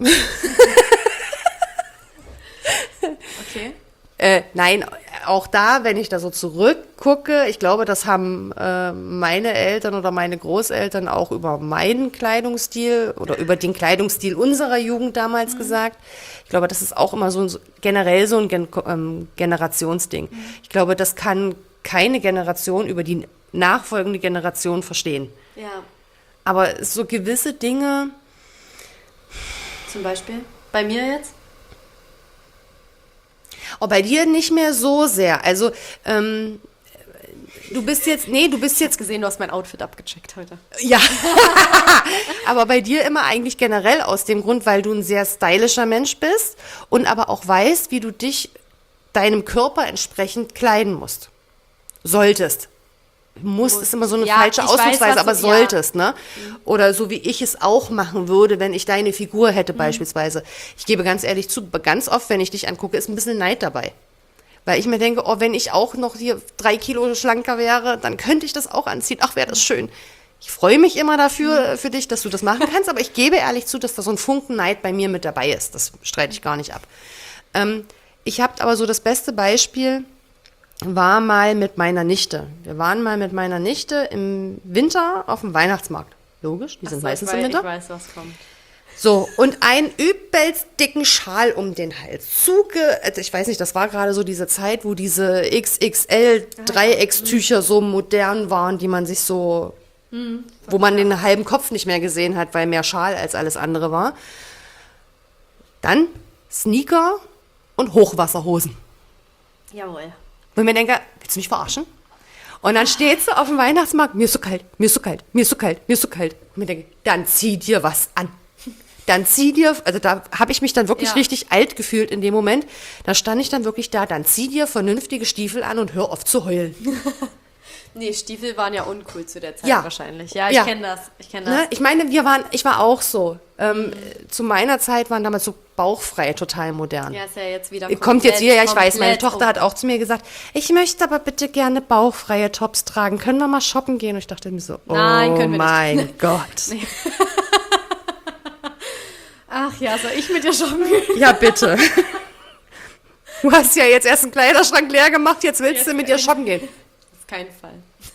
Okay. Nein, auch da, wenn ich da so zurückgucke, ich glaube, das haben meine Eltern oder meine Großeltern auch über meinen Kleidungsstil oder über den Kleidungsstil unserer Jugend damals gesagt. Ich glaube, das ist auch immer generell so ein Generationsding. Ich glaube, das kann keine Generation über die nachfolgende Generation verstehen. Ja. Aber so gewisse Dinge... Zum Beispiel? Bei mir jetzt? Oh, bei dir nicht mehr so sehr. Also, du bist jetzt Gesehen, du hast mein Outfit abgecheckt heute. Ja, aber bei dir immer eigentlich generell aus dem Grund, weil du ein sehr stylischer Mensch bist und aber auch weißt, wie du dich deinem Körper entsprechend kleiden musst. Solltest. Musst ist immer so eine falsche Ausdrucksweise, aber solltest, ne? Oder so wie ich es auch machen würde, wenn ich deine Figur hätte beispielsweise. Ich gebe ganz ehrlich zu, ganz oft, wenn ich dich angucke, ist ein bisschen Neid dabei. Weil ich mir denke, oh, wenn ich auch noch hier 3 Kilo schlanker wäre, dann könnte ich das auch anziehen. Ach, wäre das schön. Ich freue mich immer dafür, für dich, dass du das machen kannst, aber ich gebe ehrlich zu, dass da so ein Funken Neid bei mir mit dabei ist. Das streite ich gar nicht ab. Ich habe aber so das beste Beispiel, war mal mit meiner Nichte. Wir waren mal mit meiner Nichte im Winter auf dem Weihnachtsmarkt. Logisch, die sind meistens im Winter. Ich weiß, was kommt. So, und einen übelst dicken Schal um den Hals. Also ich weiß nicht, das war gerade so diese Zeit, wo diese XXL-Dreieckstücher so modern waren, die man sich so, wo man den halben Kopf nicht mehr gesehen hat, weil mehr Schal als alles andere war. Dann Sneaker und Hochwasserhosen. Jawohl. Und ich mir denke, willst du mich verarschen? Und dann steht sie auf dem Weihnachtsmarkt, mir ist so kalt, mir ist so kalt, mir ist so kalt, mir ist so kalt. Und ich denke, dann zieh dir was an. Dann zieh dir, also da habe ich mich dann wirklich richtig alt gefühlt in dem Moment. Da stand ich dann wirklich da, dann zieh dir vernünftige Stiefel an und hör auf zu heulen. Nee, Stiefel waren ja uncool zu der Zeit wahrscheinlich. Ja, ich kenne das. Ne? Ich meine, ich war auch so. Zu meiner Zeit waren damals so bauchfrei total modern. Ja, ist ja jetzt wieder kommt jetzt wieder, ja, ich weiß, meine Tochter hat auch zu mir gesagt, ich möchte aber bitte gerne bauchfreie Tops tragen. Können wir mal shoppen gehen? Und ich dachte mir so, Nein, können wir mein nicht. Gott. Nee. Ach ja, soll ich mit dir shoppen gehen? Ja, bitte. Du hast ja jetzt erst einen Kleiderschrank leer gemacht, jetzt willst du mit dir shoppen gehen. Auf keinen Fall.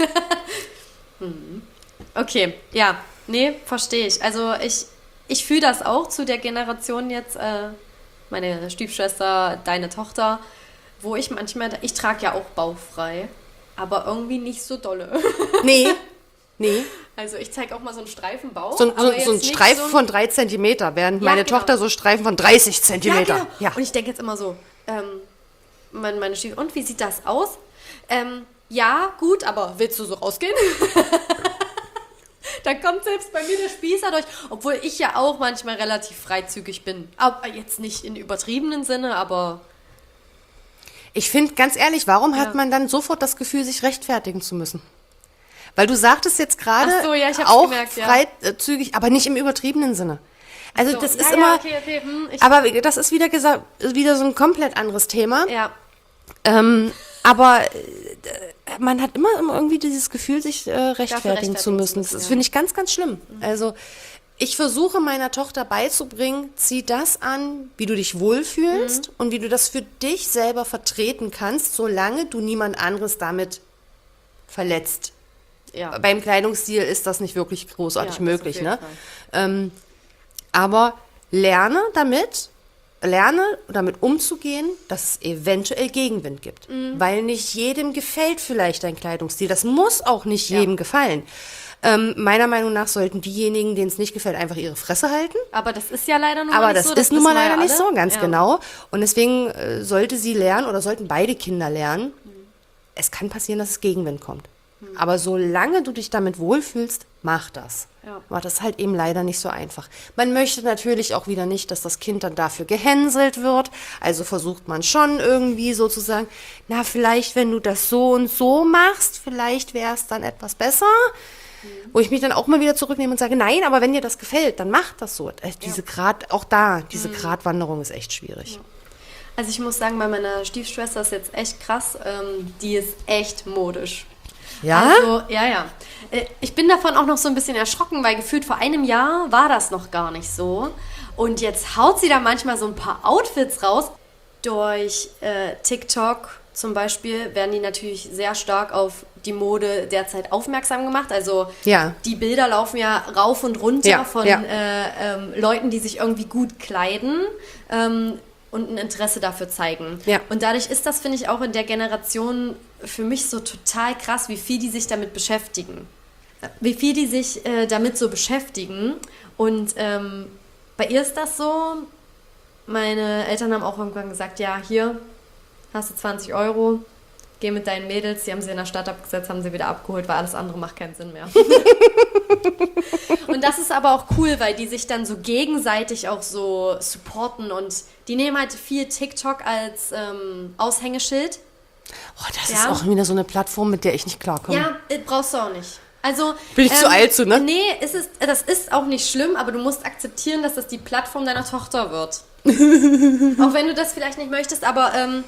Okay, ja, nee, verstehe ich. Also ich fühle das auch zu der Generation jetzt, meine Stiefschwester, deine Tochter, wo ich manchmal, ich trage ja auch bauchfrei, aber irgendwie nicht so dolle. Nee. Also ich zeige auch mal so einen Streifen Bauch. So ein Streifen von 3 Zentimeter, während meine Tochter so Streifen von 30 Zentimeter. Ja, genau. Ja. Und ich denke jetzt immer so, meine Stiefel, und wie sieht das aus? Ja, gut, aber willst du so rausgehen? Da kommt selbst bei mir der Spießer durch, obwohl ich ja auch manchmal relativ freizügig bin. Aber jetzt nicht in übertriebenen Sinne, aber... Ich finde, ganz ehrlich, warum hat man dann sofort das Gefühl, sich rechtfertigen zu müssen? Weil du sagtest jetzt gerade auch gemerkt, freizügig, aber nicht im übertriebenen Sinne. Also das ist immer... Okay. Aber das ist wieder so ein komplett anderes Thema. Ja. Aber man hat immer irgendwie dieses Gefühl, sich rechtfertigen zu müssen. Das finde ich ganz, ganz schlimm. Also ich versuche meiner Tochter beizubringen, zieh das an, wie du dich wohlfühlst und wie du das für dich selber vertreten kannst, solange du niemand anderes damit verletzt. Ja. Beim Kleidungsstil ist das nicht wirklich großartig möglich. Ne? Aber lerne damit umzugehen, dass es eventuell Gegenwind gibt. Weil nicht jedem gefällt vielleicht dein Kleidungsstil. Das muss auch nicht jedem gefallen. Meiner Meinung nach sollten diejenigen, denen es nicht gefällt, einfach ihre Fresse halten. Aber das ist ja leider nun Aber mal nicht das so. ist nun mal leider wissen wir nicht ja so, alle. ganz genau. Und deswegen sollte sie lernen oder sollten beide Kinder lernen, es kann passieren, dass es Gegenwind kommt. Aber solange du dich damit wohlfühlst, mach das. Ja. Aber das ist halt eben leider nicht so einfach. Man möchte natürlich auch wieder nicht, dass das Kind dann dafür gehänselt wird. Also versucht man schon irgendwie sozusagen, na vielleicht, wenn du das so und so machst, vielleicht wäre es dann etwas besser. Wo ich mich dann auch mal wieder zurücknehme und sage, nein, aber wenn dir das gefällt, dann mach das so. Diese Gratwanderung ist echt schwierig. Also ich muss sagen, bei meiner Stiefschwester ist jetzt echt krass. Die ist echt modisch. Ja? Also, ja. Ich bin davon auch noch so ein bisschen erschrocken, weil gefühlt vor einem Jahr war das noch gar nicht so. Und jetzt haut sie da manchmal so ein paar Outfits raus. Durch TikTok zum Beispiel werden die natürlich sehr stark auf die Mode derzeit aufmerksam gemacht. Also die Bilder laufen ja rauf und runter von Leuten, die sich irgendwie gut kleiden und ein Interesse dafür zeigen. Ja. Und dadurch ist das, finde ich, auch in der Generation für mich so total krass, wie viel die sich damit beschäftigen. Wie viel die sich damit so beschäftigen. Und bei ihr ist das so, meine Eltern haben auch irgendwann gesagt, ja, hier hast du 20 €, geh mit deinen Mädels, die haben sie in der Stadt abgesetzt, haben sie wieder abgeholt, weil alles andere macht keinen Sinn mehr. Und das ist aber auch cool, weil die sich dann so gegenseitig auch so supporten und die nehmen halt viel TikTok als Aushängeschild. Oh, das ist auch wieder so eine Plattform, mit der ich nicht klarkomme. Ja, brauchst du auch nicht. Also, bin ich zu alt zu, ne? Nee, das ist auch nicht schlimm, aber du musst akzeptieren, dass das die Plattform deiner Tochter wird. Auch wenn du das vielleicht nicht möchtest, aber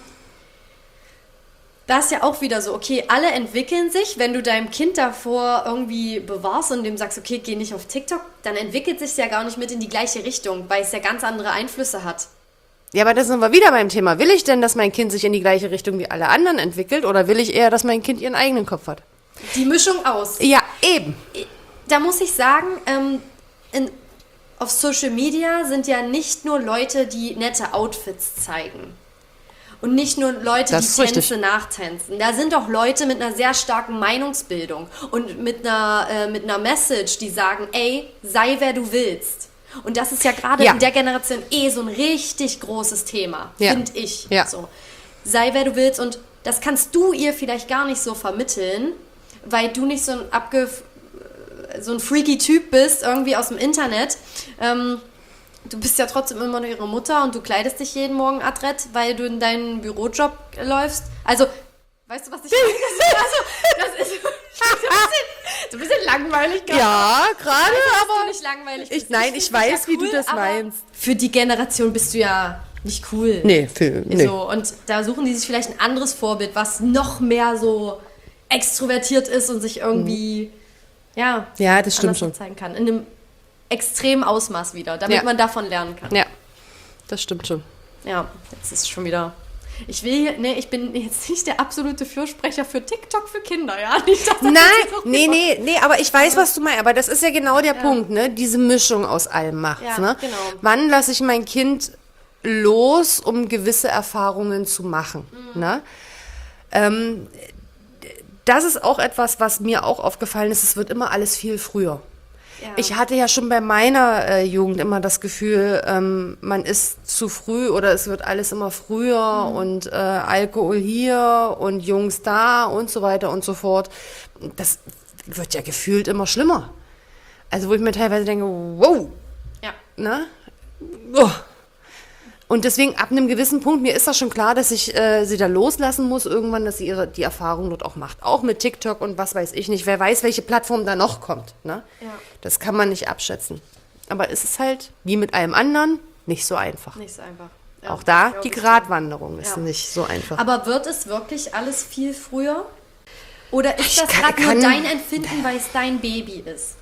da ist ja auch wieder so, okay, alle entwickeln sich, wenn du deinem Kind davor irgendwie bewahrst und dem sagst, okay, geh nicht auf TikTok, dann entwickelt sich ja gar nicht mit in die gleiche Richtung, weil es ja ganz andere Einflüsse hat. Ja, aber da sind wir wieder beim Thema. Will ich denn, dass mein Kind sich in die gleiche Richtung wie alle anderen entwickelt oder will ich eher, dass mein Kind ihren eigenen Kopf hat? Die Mischung aus. Ja, eben. Da muss ich sagen, auf Social Media sind ja nicht nur Leute, die nette Outfits zeigen. Und nicht nur Leute, die Tänze nachtänzen. Da sind auch Leute mit einer sehr starken Meinungsbildung und mit einer Message, die sagen, ey, sei wer du willst. Und das ist ja gerade in der Generation so ein richtig großes Thema, finde ich. Ja. So. Sei wer du willst und das kannst du ihr vielleicht gar nicht so vermitteln, weil du nicht so ein freaky Typ bist, irgendwie aus dem Internet. Du bist ja trotzdem immer noch ihre Mutter und du kleidest dich jeden Morgen adrett, weil du in deinen Bürojob läufst. Also, weißt du, was ich meine? Also, das ist so ein bisschen langweilig gerade. Ja, gerade, aber du nicht langweilig bist. Nein, ich weiß, wie du das meinst. Für die Generation bist du ja nicht cool. Nee. So, und da suchen die sich vielleicht ein anderes Vorbild, was noch mehr so extrovertiert ist und sich irgendwie das stimmt schon zeigen kann. In einem extremen Ausmaß wieder, damit man davon lernen kann. Ja, das stimmt schon. Ja, jetzt ist es schon wieder... Ich bin jetzt nicht der absolute Fürsprecher für TikTok für Kinder, ja? Nee, aber ich weiß, was du meinst. Aber das ist ja genau der Punkt, ne? Diese Mischung aus allem macht's, ne? Genau. Wann lasse ich mein Kind los, um gewisse Erfahrungen zu machen, ne? Das ist auch etwas, was mir auch aufgefallen ist. Es wird immer alles viel früher. Ja. Ich hatte ja schon bei meiner Jugend immer das Gefühl, man ist zu früh oder es wird alles immer früher und Alkohol hier und Jungs da und so weiter und so fort. Das wird ja gefühlt immer schlimmer. Also wo ich mir teilweise denke, wow, ne? Oh. Und deswegen ab einem gewissen Punkt, mir ist das schon klar, dass ich sie da loslassen muss irgendwann, dass sie die Erfahrung dort auch macht. Auch mit TikTok und was weiß ich nicht. Wer weiß, welche Plattform da noch kommt. Ne? Ja. Das kann man nicht abschätzen. Aber es ist halt, wie mit allem anderen, nicht so einfach. Nicht so einfach. Ja, auch da, die Gratwanderung ist nicht so einfach. Aber wird es wirklich alles viel früher? Oder ist das gerade nur dein Empfinden, weil es dein Baby ist?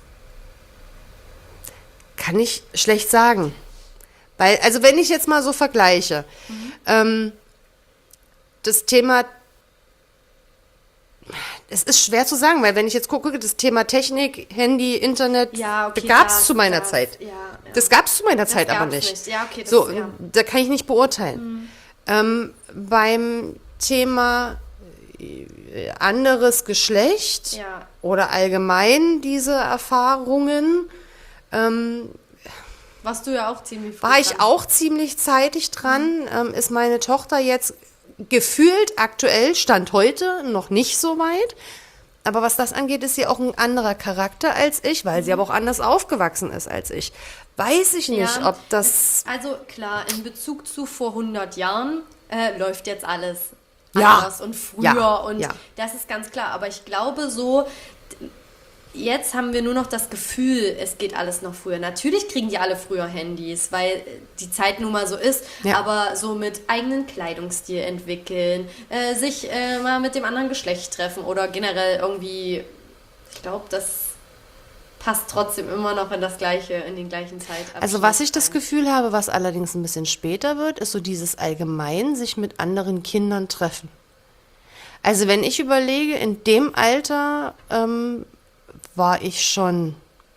Kann ich schlecht sagen. Weil, also wenn ich jetzt mal so vergleiche, das Thema Es ist schwer zu sagen, weil wenn ich jetzt gucke, das Thema Technik, Handy, Internet, Ja, okay, das gab es das- zu meiner das- Zeit. ja, ja. Das gab es zu meiner Zeit aber gab's nicht. Ja, okay, das, So, ja. da kann ich nicht beurteilen. Beim Thema anderes Geschlecht Ja. oder allgemein diese Erfahrungen, Warst du ja auch ziemlich früh war ich dran. auch ziemlich zeitig dran. Ist meine Tochter jetzt gefühlt aktuell, Stand heute, noch nicht so weit. Aber was das angeht, ist sie auch ein anderer Charakter als ich, weil sie aber auch anders aufgewachsen ist als ich. Weiß ich nicht, Ja, ob das... Also klar, in Bezug zu vor 100 Jahren läuft jetzt alles Ja. anders und früher Ja. und Ja. das ist ganz klar. Aber ich glaube so, jetzt haben wir nur noch das Gefühl, es geht alles noch früher. Natürlich kriegen die alle früher Handys, weil die Zeit nun mal so ist. Ja. Aber so mit eigenen Kleidungsstil entwickeln, sich mal mit dem anderen Geschlecht treffen oder generell irgendwie, ich glaube, das passt trotzdem immer noch in den gleichen Zeitabschnitt. Also was ich das rein. Gefühl habe, was allerdings ein bisschen später wird, ist so dieses allgemein sich mit anderen Kindern treffen. Also wenn ich überlege, in dem Alter war ich schon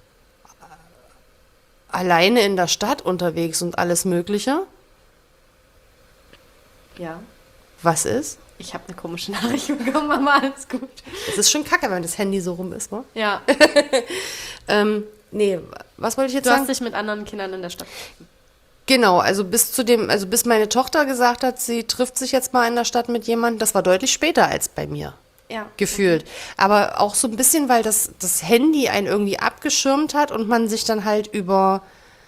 alleine in der Stadt unterwegs und alles Mögliche. Ja. Was ist? Ich habe eine komische Nachricht bekommen, Mama, alles gut. Es ist schon kacke, wenn das Handy so rum ist, ne? Ja, Nee, was wollte ich jetzt du sagen? hast dich mit anderen Kindern in der Stadt. Genau, also bis meine Tochter gesagt hat, sie trifft sich jetzt mal in der Stadt mit jemandem, das war deutlich später als bei mir. Ja. Gefühlt. Aber auch so ein bisschen, weil das Handy einen irgendwie abgeschirmt hat und man sich dann halt über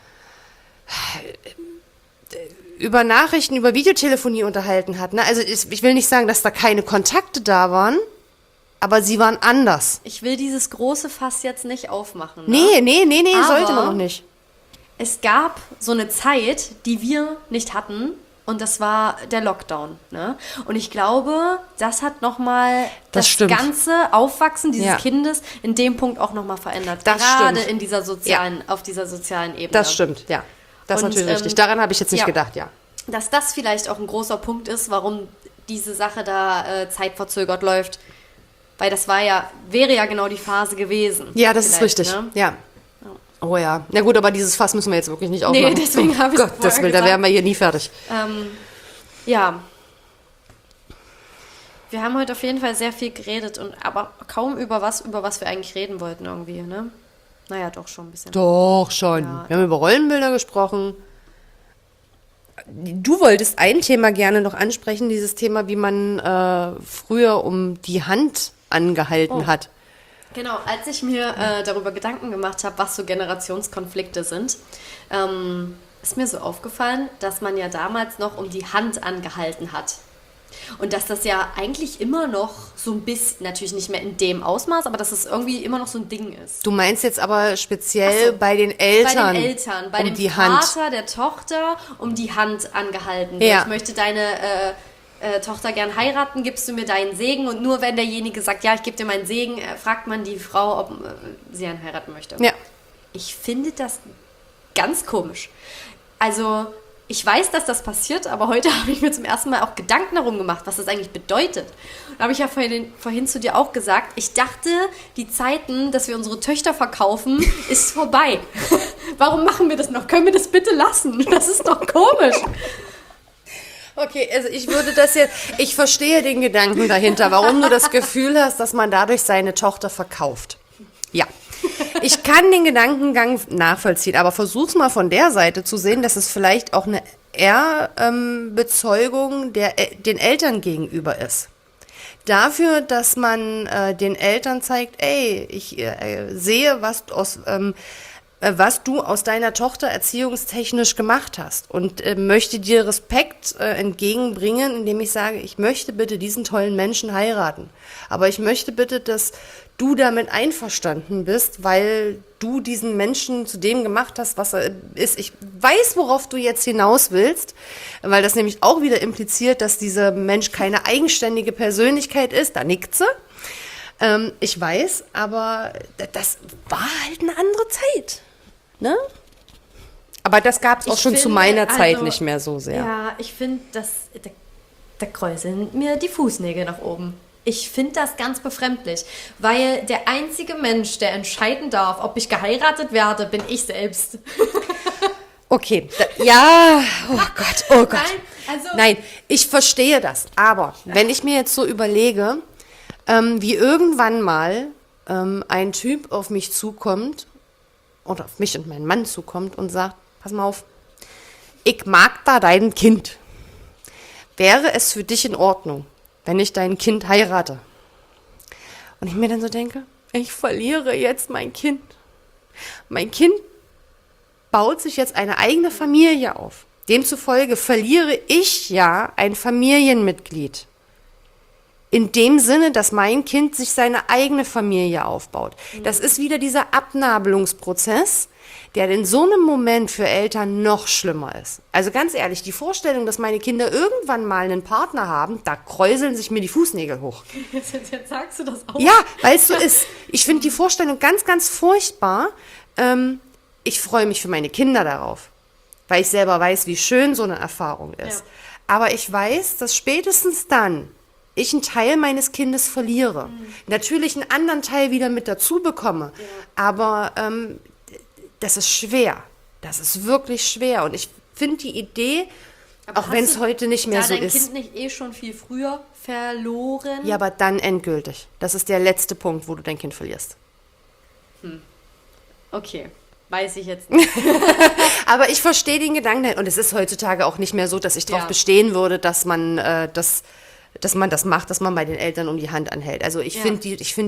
Nachrichten, über Videotelefonie unterhalten hat. Ne? Also ich will nicht sagen, dass da keine Kontakte da waren, aber sie waren anders. Ich will dieses große Fass jetzt nicht aufmachen. Ne? Nee, Aber- sollte man noch nicht. Es gab so eine Zeit, die wir nicht hatten. Und das war der Lockdown. Ne? Und ich glaube, das hat nochmal Das das stimmt. ganze Aufwachsen dieses Ja. Kindes in dem Punkt auch nochmal verändert. Das Gerade stimmt. in dieser auf dieser sozialen Ebene. Das stimmt, ja. Das ist Und, natürlich richtig. Daran habe ich jetzt nicht ja. gedacht, ja. Dass das vielleicht auch ein großer Punkt ist, warum diese Sache da zeitverzögert läuft. Weil das wäre ja genau die Phase gewesen. Ja, das ist Vielleicht, richtig. Ne? Ja. Oh ja. Na gut, aber dieses Fass müssen wir jetzt wirklich nicht aufmachen. deswegen habe ich's Gottes vorher Willen, da gesagt. wären wir hier nie fertig. Ja. Wir haben heute auf jeden Fall sehr viel geredet, aber kaum über was wir eigentlich reden wollten irgendwie, ne? Naja, doch schon ein bisschen. Doch, schon. Ja. Wir haben über Rollenbilder gesprochen. Du wolltest ein Thema gerne noch ansprechen, dieses Thema, wie man früher um die Hand angehalten hat. Genau, als ich mir darüber Gedanken gemacht habe, was so Generationskonflikte sind, ist mir so aufgefallen, dass man ja damals noch um die Hand angehalten hat. Und dass das ja eigentlich immer noch so ein bisschen, natürlich nicht mehr in dem Ausmaß, aber dass es irgendwie immer noch so ein Ding ist. Du meinst jetzt aber speziell Ach so, bei den Eltern. Bei den Eltern, bei um dem die Vater Hand. der Tochter um die Hand angehalten. Ja. Ich möchte deine Tochter gern heiraten, gibst du mir deinen Segen? Und nur wenn derjenige sagt, ja, ich gebe dir meinen Segen, fragt man die Frau, ob sie einen heiraten möchte. Ja. Ich finde das ganz komisch. Also, ich weiß, dass das passiert, aber heute habe ich mir zum ersten Mal auch Gedanken darum gemacht, was das eigentlich bedeutet. Da habe ich ja vorhin zu dir auch gesagt, ich dachte, die Zeiten, dass wir unsere Töchter verkaufen, ist vorbei. Warum machen wir das noch? Können wir das bitte lassen? Das ist doch komisch. Okay, also ich verstehe den Gedanken dahinter, warum du das Gefühl hast, dass man dadurch seine Tochter verkauft. Ja. Ich kann den Gedankengang nachvollziehen, aber versuch's mal von der Seite zu sehen, dass es vielleicht auch eine Bezeugung den Eltern gegenüber ist. Dafür, dass man den Eltern zeigt, ey, ich sehe, was du aus deiner Tochter erziehungstechnisch gemacht hast und möchte dir Respekt entgegenbringen, indem ich sage, ich möchte bitte diesen tollen Menschen heiraten. Aber ich möchte bitte, dass du damit einverstanden bist, weil du diesen Menschen zu dem gemacht hast, was er ist. Ich weiß, worauf du jetzt hinaus willst, weil das nämlich auch wieder impliziert, dass dieser Mensch keine eigenständige Persönlichkeit ist. Da nickt sie. Ich weiß, aber das war halt eine andere Zeit. Ne? Aber das gab es auch Ich schon zu finde, meiner Zeit also, nicht mehr so sehr. Ja, ich finde, da kräuseln mir die Fußnägel nach oben. Ich finde das ganz befremdlich, weil der einzige Mensch, der entscheiden darf, ob ich geheiratet werde, bin ich selbst. Okay, ja, oh Gott, oh Gott. Nein, Nein, ich verstehe das, aber wenn ich mir jetzt so überlege, wie irgendwann mal ein Typ auf mich zukommt, oder auf mich und meinen Mann zukommt und sagt, pass mal auf, ich mag da dein Kind. Wäre es für dich in Ordnung, wenn ich dein Kind heirate? Und ich mir dann so denke, ich verliere jetzt mein Kind. Mein Kind baut sich jetzt eine eigene Familie auf. Demzufolge verliere ich ja ein Familienmitglied. In dem Sinne, dass mein Kind sich seine eigene Familie aufbaut. Das ist wieder dieser Abnabelungsprozess, der in so einem Moment für Eltern noch schlimmer ist. Also ganz ehrlich, die Vorstellung, dass meine Kinder irgendwann mal einen Partner haben, da kräuseln sich mir die Fußnägel hoch. Jetzt sagst du das auch. Ja, weil es so ist. Ich finde die Vorstellung ganz, ganz furchtbar. Ich freue mich für meine Kinder darauf, weil ich selber weiß, wie schön so eine Erfahrung ist. Ja. Aber ich weiß, dass spätestens dann ich einen Teil meines Kindes verliere. Natürlich einen anderen Teil wieder mit dazu bekomme. Ja. Aber das ist schwer. Das ist wirklich schwer. Und ich finde die Idee, aber auch wenn es heute nicht mehr so ist. Dein Kind nicht schon viel früher verloren? Ja, aber dann endgültig. Das ist der letzte Punkt, wo du dein Kind verlierst. Okay. Weiß ich jetzt nicht. Aber ich verstehe den Gedanken. Und es ist heutzutage auch nicht mehr so, dass ich darauf bestehen würde, dass man das macht, dass man bei den Eltern um die Hand anhält. Also ich finde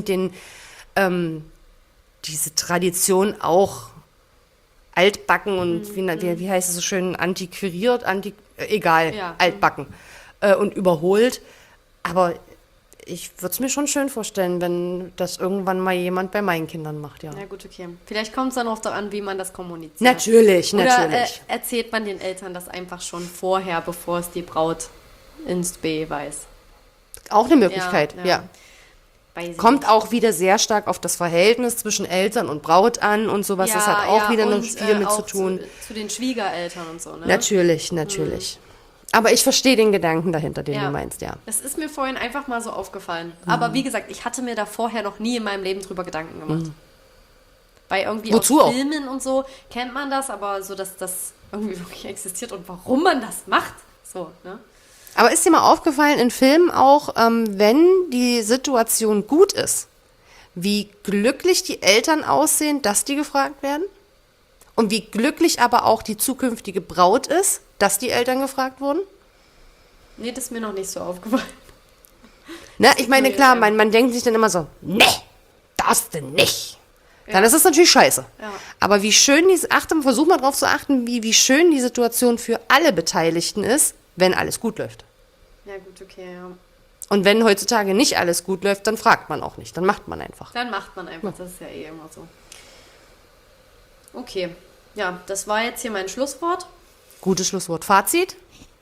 diese Tradition auch altbacken und wie heißt es so schön, antiquiert, altbacken und überholt. Aber ich würde es mir schon schön vorstellen, wenn das irgendwann mal jemand bei meinen Kindern macht, ja. Na gut, okay. Vielleicht kommt es dann auch darauf an, wie man das kommuniziert. Natürlich. Oder erzählt man den Eltern das einfach schon vorher, bevor es die Braut ins B weiß. Auch eine Möglichkeit, ja. Kommt nicht. auch wieder sehr stark auf das Verhältnis zwischen Eltern und Braut an und sowas. Das hat auch wieder ein Spiel mit zu tun. Zu den Schwiegereltern und so, ne? Natürlich. Aber ich verstehe den Gedanken dahinter, den du meinst, ja. Das ist mir vorhin einfach mal so aufgefallen. Aber wie gesagt, ich hatte mir da vorher noch nie in meinem Leben drüber Gedanken gemacht. Weil irgendwie Wozu aus Filmen und so kennt man das, aber so, dass das irgendwie wirklich existiert und warum man das macht, so, ne? Aber ist dir mal aufgefallen, in Filmen auch, wenn die Situation gut ist, wie glücklich die Eltern aussehen, dass die gefragt werden? Und wie glücklich aber auch die zukünftige Braut ist, dass die Eltern gefragt wurden? Nee, das ist mir noch nicht so aufgefallen. Ne, ich meine, klar, man denkt sich dann immer so, nee, das denn nicht. Dann ist es natürlich scheiße. Ja. Aber wie schön versuch mal drauf zu achten, wie schön die Situation für alle Beteiligten ist, wenn alles gut läuft. Ja, gut, okay, ja. Und wenn heutzutage nicht alles gut läuft, dann fragt man auch nicht. Dann macht man einfach. Das ist ja eh immer so. Okay, ja, das war jetzt hier mein Schlusswort. Gutes Schlusswort. Fazit?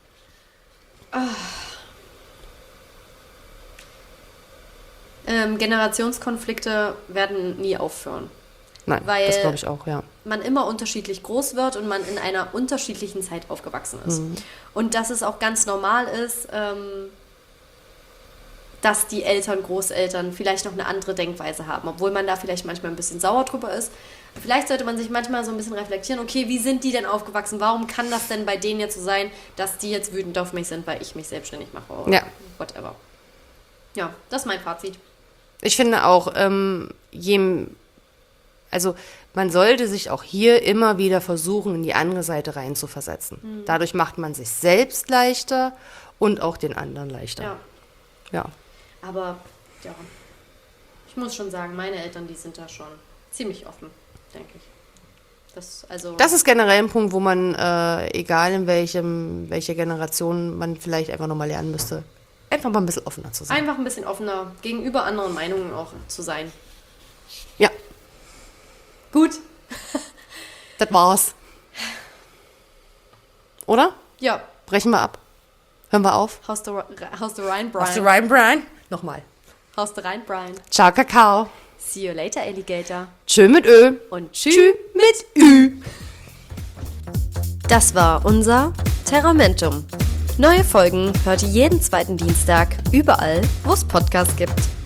Generationskonflikte werden nie aufhören. Nein, weil das glaube ich auch, ja. Man immer unterschiedlich groß wird und man in einer unterschiedlichen Zeit aufgewachsen ist. Und dass es auch ganz normal ist, dass die Eltern, Großeltern vielleicht noch eine andere Denkweise haben, obwohl man da vielleicht manchmal ein bisschen sauer drüber ist. Vielleicht sollte man sich manchmal so ein bisschen reflektieren, okay, wie sind die denn aufgewachsen? Warum kann das denn bei denen jetzt so sein, dass die jetzt wütend auf mich sind, weil ich mich selbstständig mache oder whatever. Ja, das ist mein Fazit. Ich finde auch, also man sollte sich auch hier immer wieder versuchen, in die andere Seite rein zu versetzen. Dadurch macht man sich selbst leichter und auch den anderen leichter. Ja. Aber, ja, ich muss schon sagen, meine Eltern, die sind da schon ziemlich offen, denke ich. Das ist generell ein Punkt, wo man, egal in welcher Generation, man vielleicht einfach nochmal lernen müsste, einfach mal ein bisschen offener zu sein. Einfach ein bisschen offener gegenüber anderen Meinungen auch zu sein. Ja. Gut. Das war's. Oder? Ja. Brechen wir ab. Hören wir auf. Haust du rein, Brian. Haust du rein, Brian? Nochmal. Haust du rein, Brian. Ciao, Kakao. See you later, Alligator. Tschö mit Ö. Und tschü mit Ü. Das war unser Terramentum. Neue Folgen hört ihr jeden zweiten Dienstag überall, wo es Podcasts gibt.